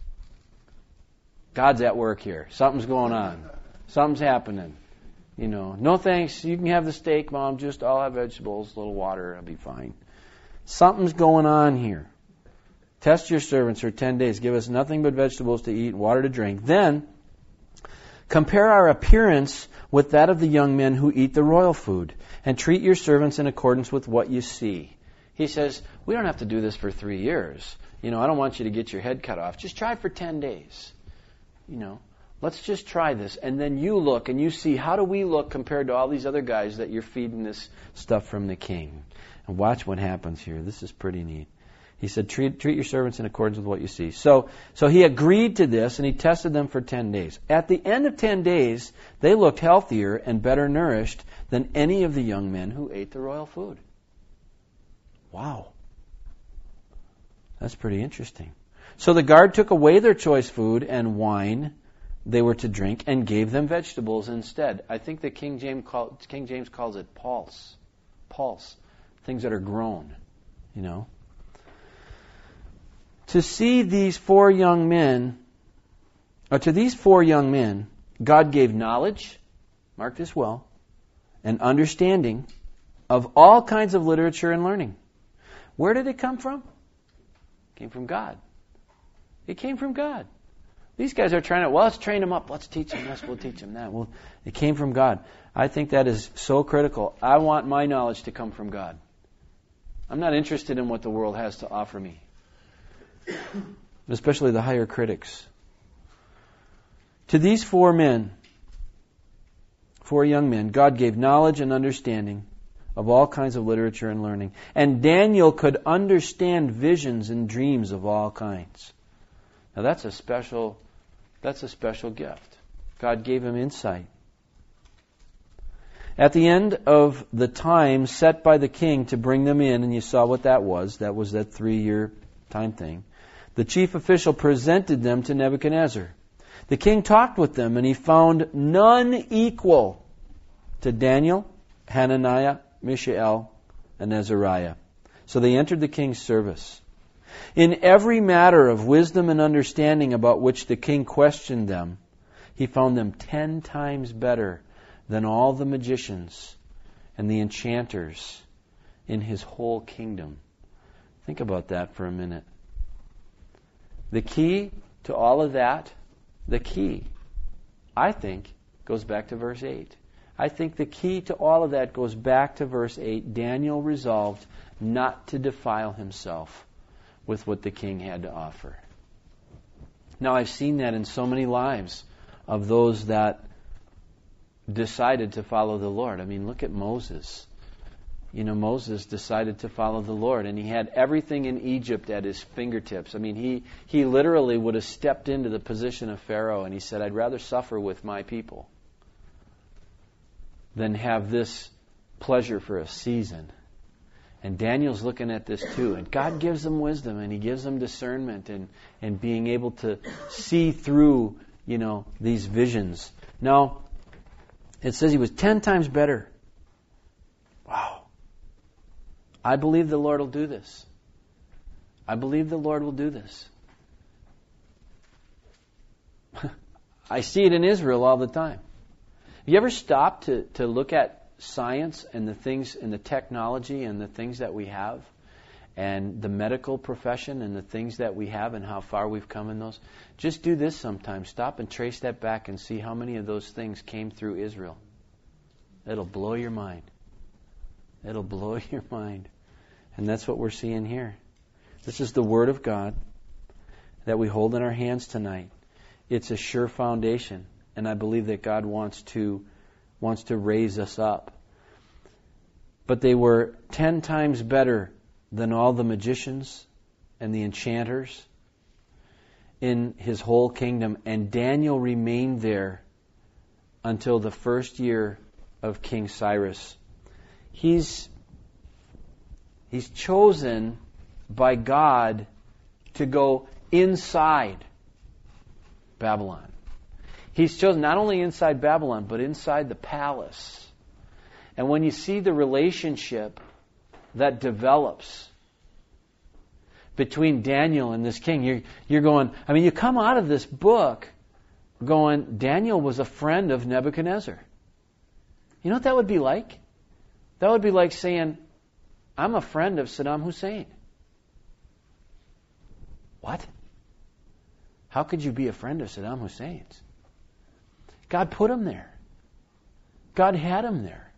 God's at work here. Something's going on. Something's happening. You know, no thanks, you can have the steak, Mom, just I'll have vegetables, a little water, I'll be fine. Something's going on here. Test your servants for ten days. Give us nothing but vegetables to eat and water to drink. Then, compare our appearance with that of the young men who eat the royal food, and treat your servants in accordance with what you see. He says, we don't have to do this for three years. You know, I don't want you to get your head cut off. Just try for ten days. You know, let's just try this. And then you look and you see, how do we look compared to all these other guys that you're feeding this stuff from the king? And watch what happens here. This is pretty neat. He said, treat, treat your servants in accordance with what you see. So, so he agreed to this, and he tested them for ten days. At the end of ten days, they looked healthier and better nourished than any of the young men who ate the royal food. Wow. That's pretty interesting. So the guard took away their choice food and wine they were to drink and gave them vegetables instead. I think that King James, call, King James calls it pulse. Pulse. Things that are grown, you know. To see these four young men, or to these four young men, God gave knowledge, mark this well, and understanding of all kinds of literature and learning. Where did it come from? It came from God. It came from God. These guys are trying to, well, let's train them up. Let's teach them this, we'll teach them that. Well, it came from God. I think that is so critical. I want my knowledge to come from God. I'm not interested in what the world has to offer me. Especially the higher critics. To these four men, four young men, God gave knowledge and understanding of all kinds of literature and learning. And Daniel could understand visions and dreams of all kinds. Now that's a special, that's a special gift. God gave him insight. At the end of the time set by the king to bring them in, and you saw what that was, that was that three-year time thing, the chief official presented them to Nebuchadnezzar. The king talked with them, and he found none equal to Daniel, Hananiah, Mishael, and Azariah. So they entered the king's service. In every matter of wisdom and understanding about which the king questioned them, he found them ten times better than all the magicians and the enchanters in his whole kingdom. Think about that for a minute. The key to all of that, the key, I think, goes back to verse eight. I think the key to all of that goes back to verse eight. Daniel resolved not to defile himself with what the king had to offer. Now, I've seen that in so many lives of those that decided to follow the Lord. I mean, look at Moses. You know, Moses decided to follow the Lord, and he had everything in Egypt at his fingertips. I mean, he, he literally would have stepped into the position of Pharaoh, and he said, I'd rather suffer with my people than have this pleasure for a season. And Daniel's looking at this too. And God gives them wisdom, and he gives them discernment and, and being able to see through, you know, these visions. Now, it says he was ten times better. Wow. I believe the Lord will do this. I believe the Lord will do this. I see it in Israel all the time. Have you ever stopped to, to look at science and the things and the technology and the things that we have and the medical profession and the things that we have and how far we've come in those? Just do this sometime. Stop and trace that back and see how many of those things came through Israel. It'll blow your mind. It'll blow your mind. And that's what we're seeing here. This is the Word of God that we hold in our hands tonight. It's a sure foundation, and I believe that God wants to wants to raise us up. But they were ten times better than all the magicians and the enchanters in his whole kingdom, and Daniel remained there until the first year of King Cyrus. He's He's chosen by God to go inside Babylon. He's chosen not only inside Babylon, but inside the palace. And when you see the relationship that develops between Daniel and this king, you're, you're going, I mean, you come out of this book going, Daniel was a friend of Nebuchadnezzar. You know what that would be like? That would be like saying, I'm a friend of Saddam Hussein. What? How could you be a friend of Saddam Hussein's? God put him there. God had him there.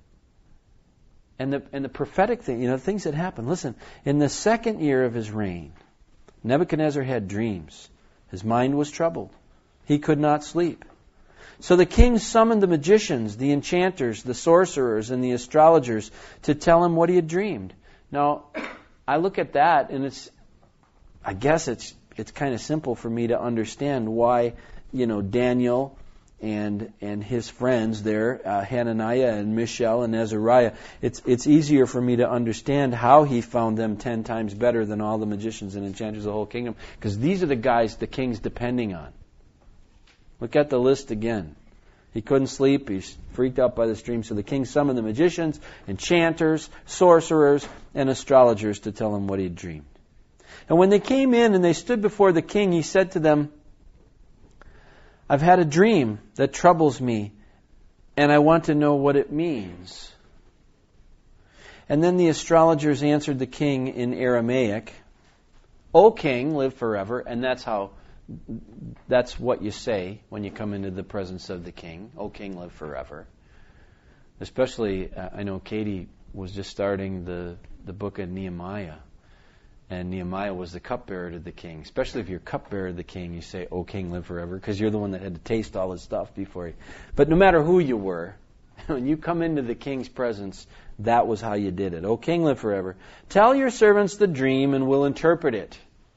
And the and the prophetic thing, you know, things that happen. Listen, in the second year of his reign, Nebuchadnezzar had dreams. His mind was troubled. He could not sleep. So the king summoned the magicians, the enchanters, the sorcerers, and the astrologers to tell him what he had dreamed. Now, I look at that, and it's, I guess it's it's kind of simple for me to understand why, you know, Daniel and and his friends there, uh, Hananiah and Mishael and Azariah, it's it's easier for me to understand how he found them ten times better than all the magicians and enchanters of the whole kingdom, because these are the guys the king's depending on. Look at the list again. He couldn't sleep. He's freaked out by this dream. So the king summoned the magicians, enchanters, sorcerers, and astrologers to tell him what he had dreamed. And when they came in and they stood before the king, he said to them, I've had a dream that troubles me, and I want to know what it means. And then the astrologers answered the king in Aramaic, O king, live forever. And that's how That's what you say when you come into the presence of the king. O king, live forever. Especially, uh, I know Katie was just starting the, the book of Nehemiah. And Nehemiah was the cupbearer to the king. Especially if you're cupbearer to the king, you say, O king, live forever. Because you're the one that had to taste all his stuff before he... But no matter who you were, when you come into the king's presence, that was how you did it. O king, live forever. Tell your servants the dream and we'll interpret it.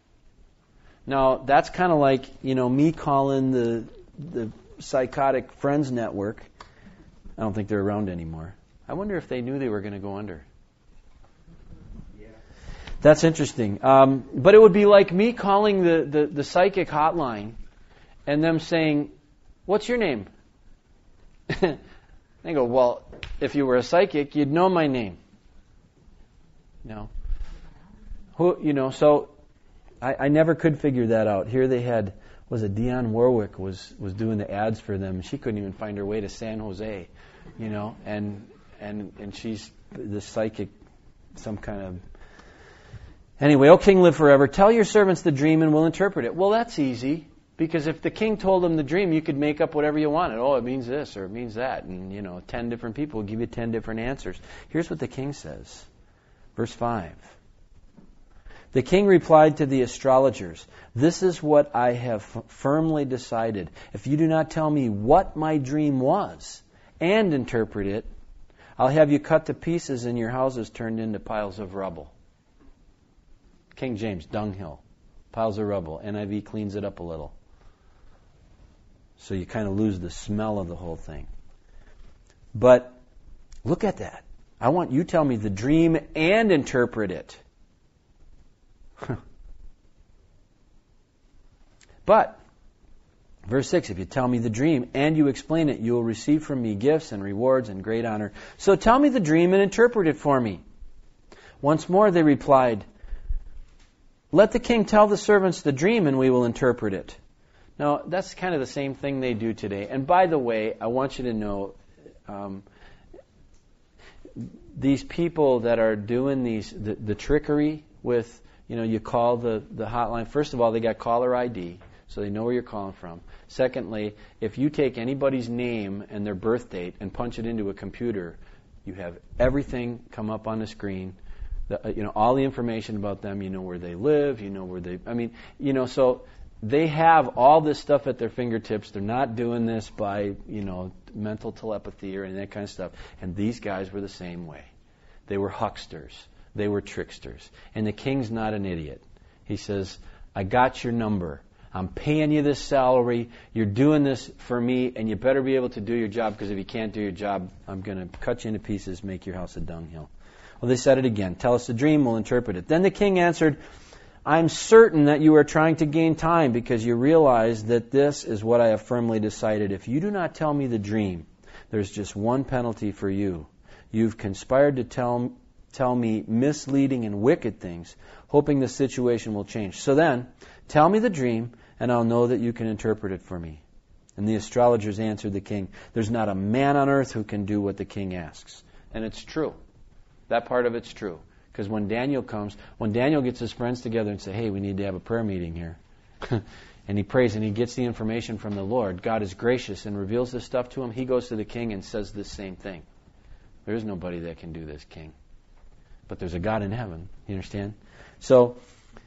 Now, that's kind of like, you know, me calling the the Psychotic Friends Network. I don't think they're around anymore. I wonder if they knew they were going to go under. Yeah. That's interesting. Um, but it would be like me calling the, the, the psychic hotline and them saying, what's your name? They go, well, if you were a psychic, you'd know my name. No. Who, you know, so I, I never could figure that out. Here they had, was it Dionne Warwick was, was doing the ads for them. She couldn't even find her way to San Jose, you know, and and and she's the psychic, some kind of... Anyway, O king, live forever. Tell your servants the dream and we'll interpret it. Well, that's easy, because if the king told them the dream, you could make up whatever you wanted. Oh, it means this or it means that. And, you know, ten different people will give you ten different answers. Here's what the king says. Verse five. The king replied to the astrologers, "This is what I have f- firmly decided. If you do not tell me what my dream was and interpret it, I'll have you cut to pieces and your houses turned into piles of rubble." King James, dunghill, piles of rubble. N I V cleans it up a little. So you kind of lose the smell of the whole thing. But look at that. I want you to tell me the dream and interpret it. But, verse six, if you tell me the dream and you explain it, you will receive from me gifts and rewards and great honor. So tell me the dream and interpret it for me. Once more they replied, "Let the king tell the servants the dream and we will interpret it." Now, that's kind of the same thing they do today. And by the way, I want you to know, um, these people that are doing these the, the trickery with, you know, you call the, the hotline. First of all, they got caller I D, so they know where you're calling from. Secondly, if you take anybody's name and their birth date and punch it into a computer, you have everything come up on the screen. The, you know, all the information about them. You know where they live. You know where they. I mean, you know, so they have all this stuff at their fingertips. They're not doing this by, you know, mental telepathy or any of that kind of stuff. And these guys were the same way. They were hucksters. They were tricksters. And the king's not an idiot. He says, "I got your number. I'm paying you this salary. You're doing this for me, and you better be able to do your job, because if you can't do your job, I'm going to cut you into pieces, make your house a dunghill." Well, they said it again. "Tell us the dream, we'll interpret it." Then the king answered, "I'm certain that you are trying to gain time because you realize that this is what I have firmly decided. If you do not tell me the dream, there's just one penalty for you. You've conspired to tell tell me misleading and wicked things, hoping the situation will change. So then, tell me the dream, and I'll know that you can interpret it for me." And the astrologers answered the king, "There's not a man on earth who can do what the king asks." And it's true. That part of it's true. Because when Daniel comes, when Daniel gets his friends together and say, "Hey, we need to have a prayer meeting here," and he prays and he gets the information from the Lord, God is gracious and reveals this stuff to him, he goes to the king and says this same thing. "There is nobody that can do this, king. But there's a God in heaven." You understand? So,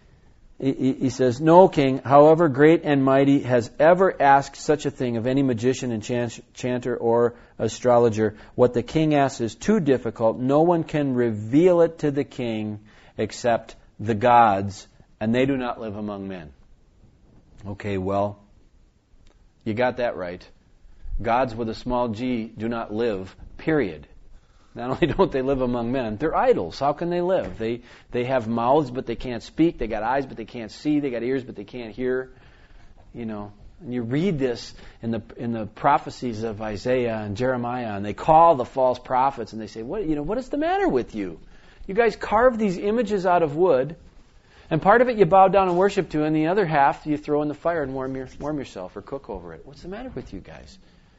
he, he says, "No king, however great and mighty, has ever asked such a thing of any magician, enchanter, or astrologer. What the king asks is too difficult. No one can reveal it to the king except the gods, and they do not live among men." Okay, well, you got that right. Gods with a small g do not live, period. Not only don't they live among men, they're idols. How can they live? They they have mouths, but they can't speak. They got eyes, but they can't see. They got ears, but they can't hear. You know, and you read this in the in the prophecies of Isaiah and Jeremiah, and they call the false prophets, and they say, "What you know? What is the matter with you? You guys carve these images out of wood, and part of it you bow down and worship to, and the other half you throw in the fire and warm your, warm yourself or cook over it. What's the matter with you guys?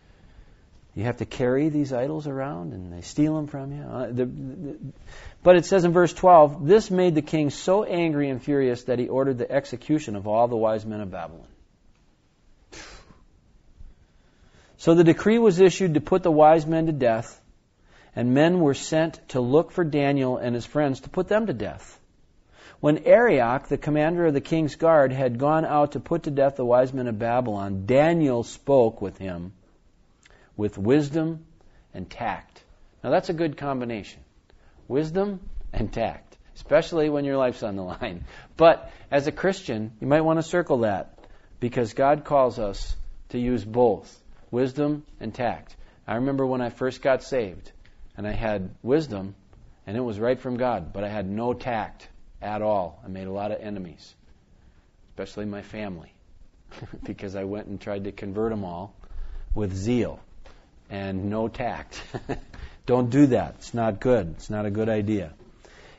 You have to carry these idols around, and they steal them from you." Uh, the, the, but it says in verse twelve, "This made the king so angry and furious that he ordered the execution of all the wise men of Babylon." So the decree was issued to put the wise men to death, and men were sent to look for Daniel and his friends to put them to death. When Arioch, the commander of the king's guard, had gone out to put to death the wise men of Babylon, Daniel spoke with him with wisdom and tact. Now that's a good combination. Wisdom and tact, especially when your life's on the line. But as a Christian, you might want to circle that, because God calls us to use both wisdom and tact. I remember when I first got saved, and I had wisdom, and it was right from God, but I had no tact at all. I made a lot of enemies, especially my family, because I went and tried to convert them all with zeal and no tact. Don't do that. It's not good. It's not a good idea.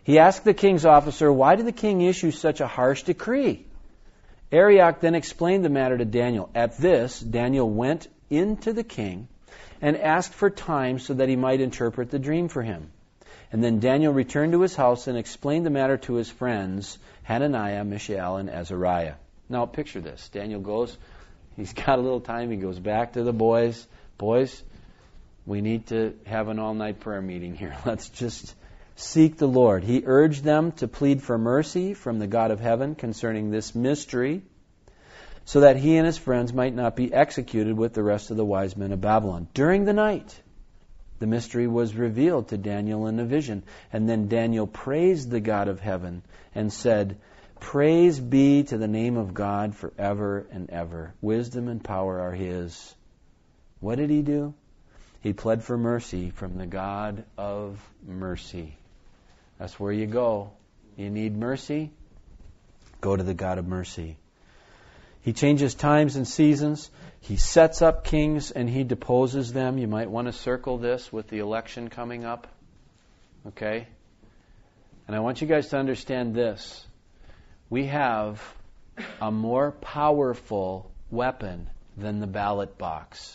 He asked the king's officer, "Why did the king issue such a harsh decree?" Arioch then explained the matter to Daniel. At this, Daniel went into the king and asked for time so that he might interpret the dream for him. And then Daniel returned to his house and explained the matter to his friends, Hananiah, Mishael, and Azariah. Now picture this. Daniel goes, he's got a little time, he goes back to the boys. Boys, we need to have an all-night prayer meeting here. Let's just seek the Lord. He urged them to plead for mercy from the God of heaven concerning this mystery, so that he and his friends might not be executed with the rest of the wise men of Babylon. During the night, the mystery was revealed to Daniel in a vision. And then Daniel praised the God of heaven and said, "Praise be to the name of God forever and ever. Wisdom and power are his." What did he do? He pled for mercy from the God of mercy. That's where you go. You need mercy? Go to the God of mercy. He changes times and seasons. He sets up kings and he deposes them. You might want to circle this with the election coming up. Okay? And I want you guys to understand this. We have a more powerful weapon than the ballot box.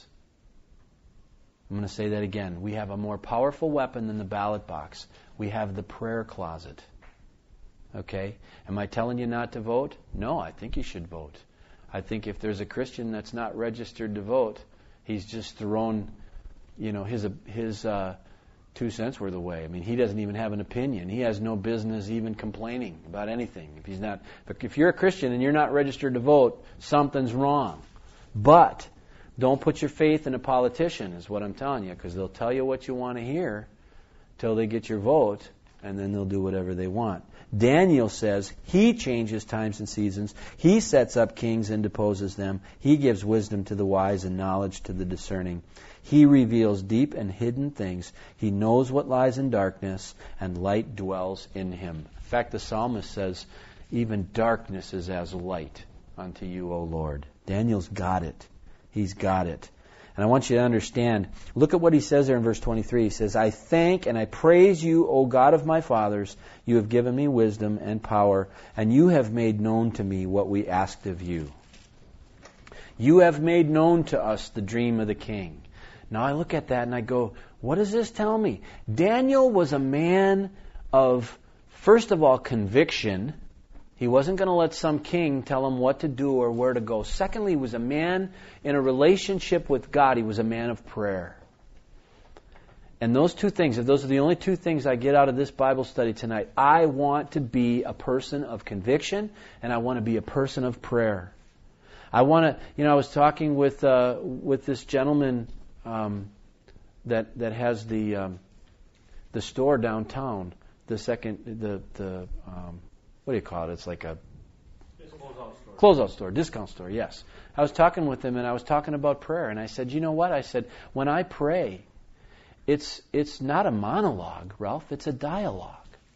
I'm going to say that again. We have a more powerful weapon than the ballot box. We have the prayer closet. Okay? Am I telling you not to vote? No, I think you should vote. I think if there's a Christian that's not registered to vote, he's just thrown, you know, his his uh, two cents worth away. I mean, he doesn't even have an opinion. He has no business even complaining about anything. If he's not, but if you're a Christian and you're not registered to vote, something's wrong. But don't put your faith in a politician, is what I'm telling you, because they'll tell you what you want to hear till they get your vote, and then they'll do whatever they want. Daniel says he changes times and seasons. He sets up kings and deposes them. He gives wisdom to the wise and knowledge to the discerning. He reveals deep and hidden things. He knows what lies in darkness, and light dwells in him. In fact, the psalmist says, even darkness is as light unto you, O Lord. Daniel's got it. He's got it. And I want you to understand, look at what he says there in verse twenty-three. He says, "I thank and I praise you, O God of my fathers. You have given me wisdom and power, and you have made known to me what we asked of you." You have made known to us the dream of the king. Now I look at that and I go, what does this tell me? Daniel was a man of, first of all, conviction. He wasn't going to let some king tell him what to do or where to go. Secondly, he was a man in a relationship with God. He was a man of prayer. And those two things, if those are the only two things I get out of this Bible study tonight, I want to be a person of conviction and I want to be a person of prayer. I want to, you know, I was talking with uh, with this gentleman um, that that has the um, the store downtown, the second the the um, what do you call it? It's like a closeout store. Closeout store, discount store, yes. I was talking with him and I was talking about prayer and I said, you know what? I said, when I pray, it's it's not a monologue, Ralph, it's a dialogue.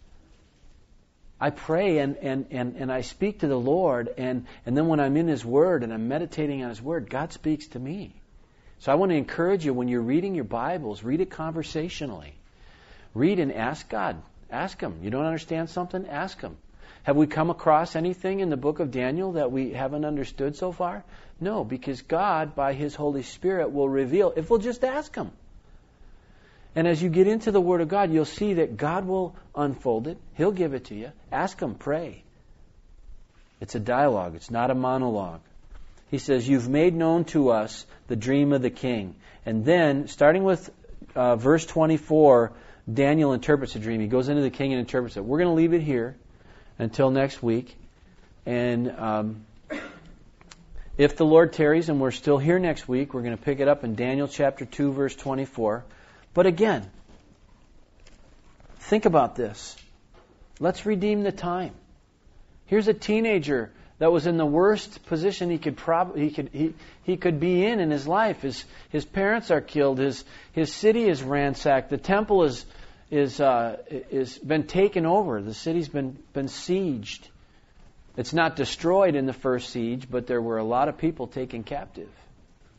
I pray and, and, and, and I speak to the Lord and, and then when I'm in His Word and I'm meditating on His Word, God speaks to me. So I want to encourage you, when you're reading your Bibles, read it conversationally. Read and ask God. Ask Him. You don't understand something? Ask Him. Have we come across anything in the book of Daniel that we haven't understood so far? No, because God, by His Holy Spirit, will reveal if we'll just ask Him. And as you get into the Word of God, you'll see that God will unfold it. He'll give it to you. Ask Him, pray. It's a dialogue. It's not a monologue. He says, you've made known to us the dream of the king. And then, starting with uh, verse twenty-four, Daniel interprets the dream. He goes into the king and interprets it. We're going to leave it here until next week. And um, if the Lord tarries and we're still here next week, we're going to pick it up in Daniel chapter two, verse twenty-four. But again, think about this. Let's redeem the time. Here's a teenager that was in the worst position he could prob- he could he, he could be in in his life. His his parents are killed. His his city is ransacked. The temple is is uh, is been taken over. The city's been been sieged. It's not destroyed in the first siege, but there were a lot of people taken captive.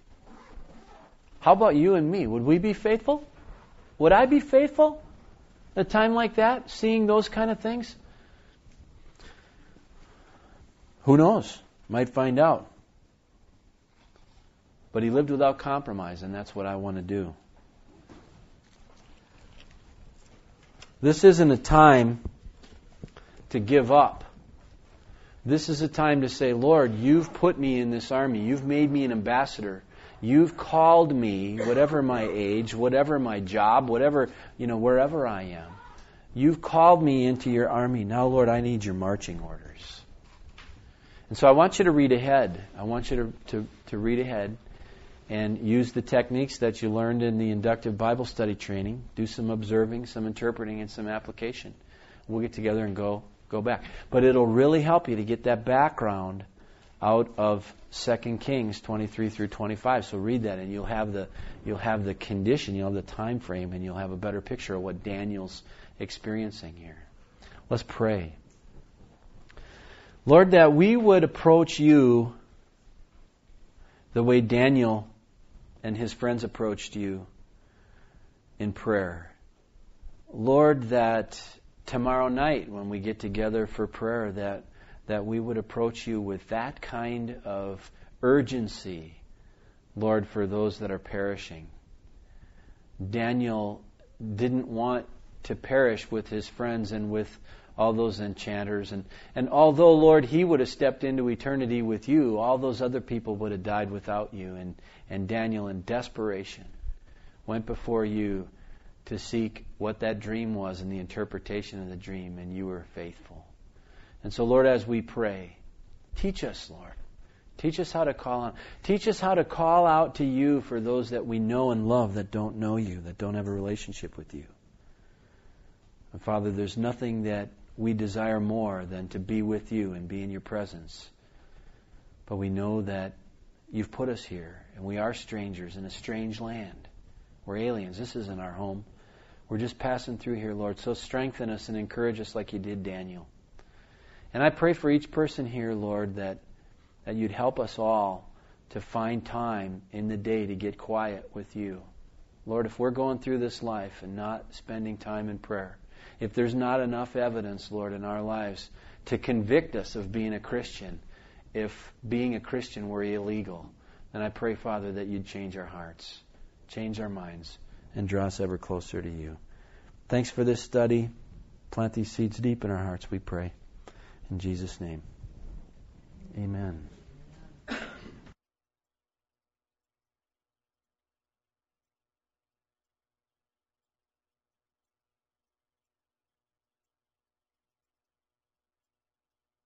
How about you and me? Would we be faithful? Would I be faithful? A time like that, seeing those kind of things? Who knows? Might find out. But he lived without compromise, and that's what I want to do. This isn't a time to give up. This is a time to say, Lord, you've put me in this army. You've made me an ambassador. You've called me, whatever my age, whatever my job, whatever, you know, wherever I am. You've called me into your army. Now, Lord, I need your marching orders. And so I want you to read ahead. I want you to, to, to read ahead and use the techniques that you learned in the inductive Bible study training. Do some observing, some interpreting, and some application. We'll get together and go go back. But it'll really help you to get that background out of Second Kings twenty-three through twenty-five. So read that, and you'll have the you'll have the condition, you'll have the time frame, and you'll have a better picture of what Daniel's experiencing here. Let's pray. Lord, that we would approach you the way Daniel and his friends approached you in prayer. Lord, that tomorrow night when we get together for prayer, that that we would approach you with that kind of urgency, Lord, for those that are perishing. Daniel didn't want to perish with his friends and with all those enchanters. And, and although, Lord, he would have stepped into eternity with you, all those other people would have died without you. And, and Daniel, in desperation, went before you to seek what that dream was and the interpretation of the dream, and you were faithful. And so, Lord, as we pray, teach us, Lord. Teach us how to call on. Teach us how to call out to you for those that we know and love that don't know you, that don't have a relationship with you. And Father, there's nothing that we desire more than to be with you and be in your presence. But we know that you've put us here, and we are strangers in a strange land. We're aliens. This isn't our home. We're just passing through here, Lord. So strengthen us and encourage us like you did Daniel. And I pray for each person here, Lord, that, that you'd help us all to find time in the day to get quiet with you. Lord, if we're going through this life and not spending time in prayer, if there's not enough evidence, Lord, in our lives to convict us of being a Christian, if being a Christian were illegal, then I pray, Father, that you'd change our hearts, change our minds, and draw us ever closer to you. Thanks for this study. Plant these seeds deep in our hearts, we pray. In Jesus' name, amen.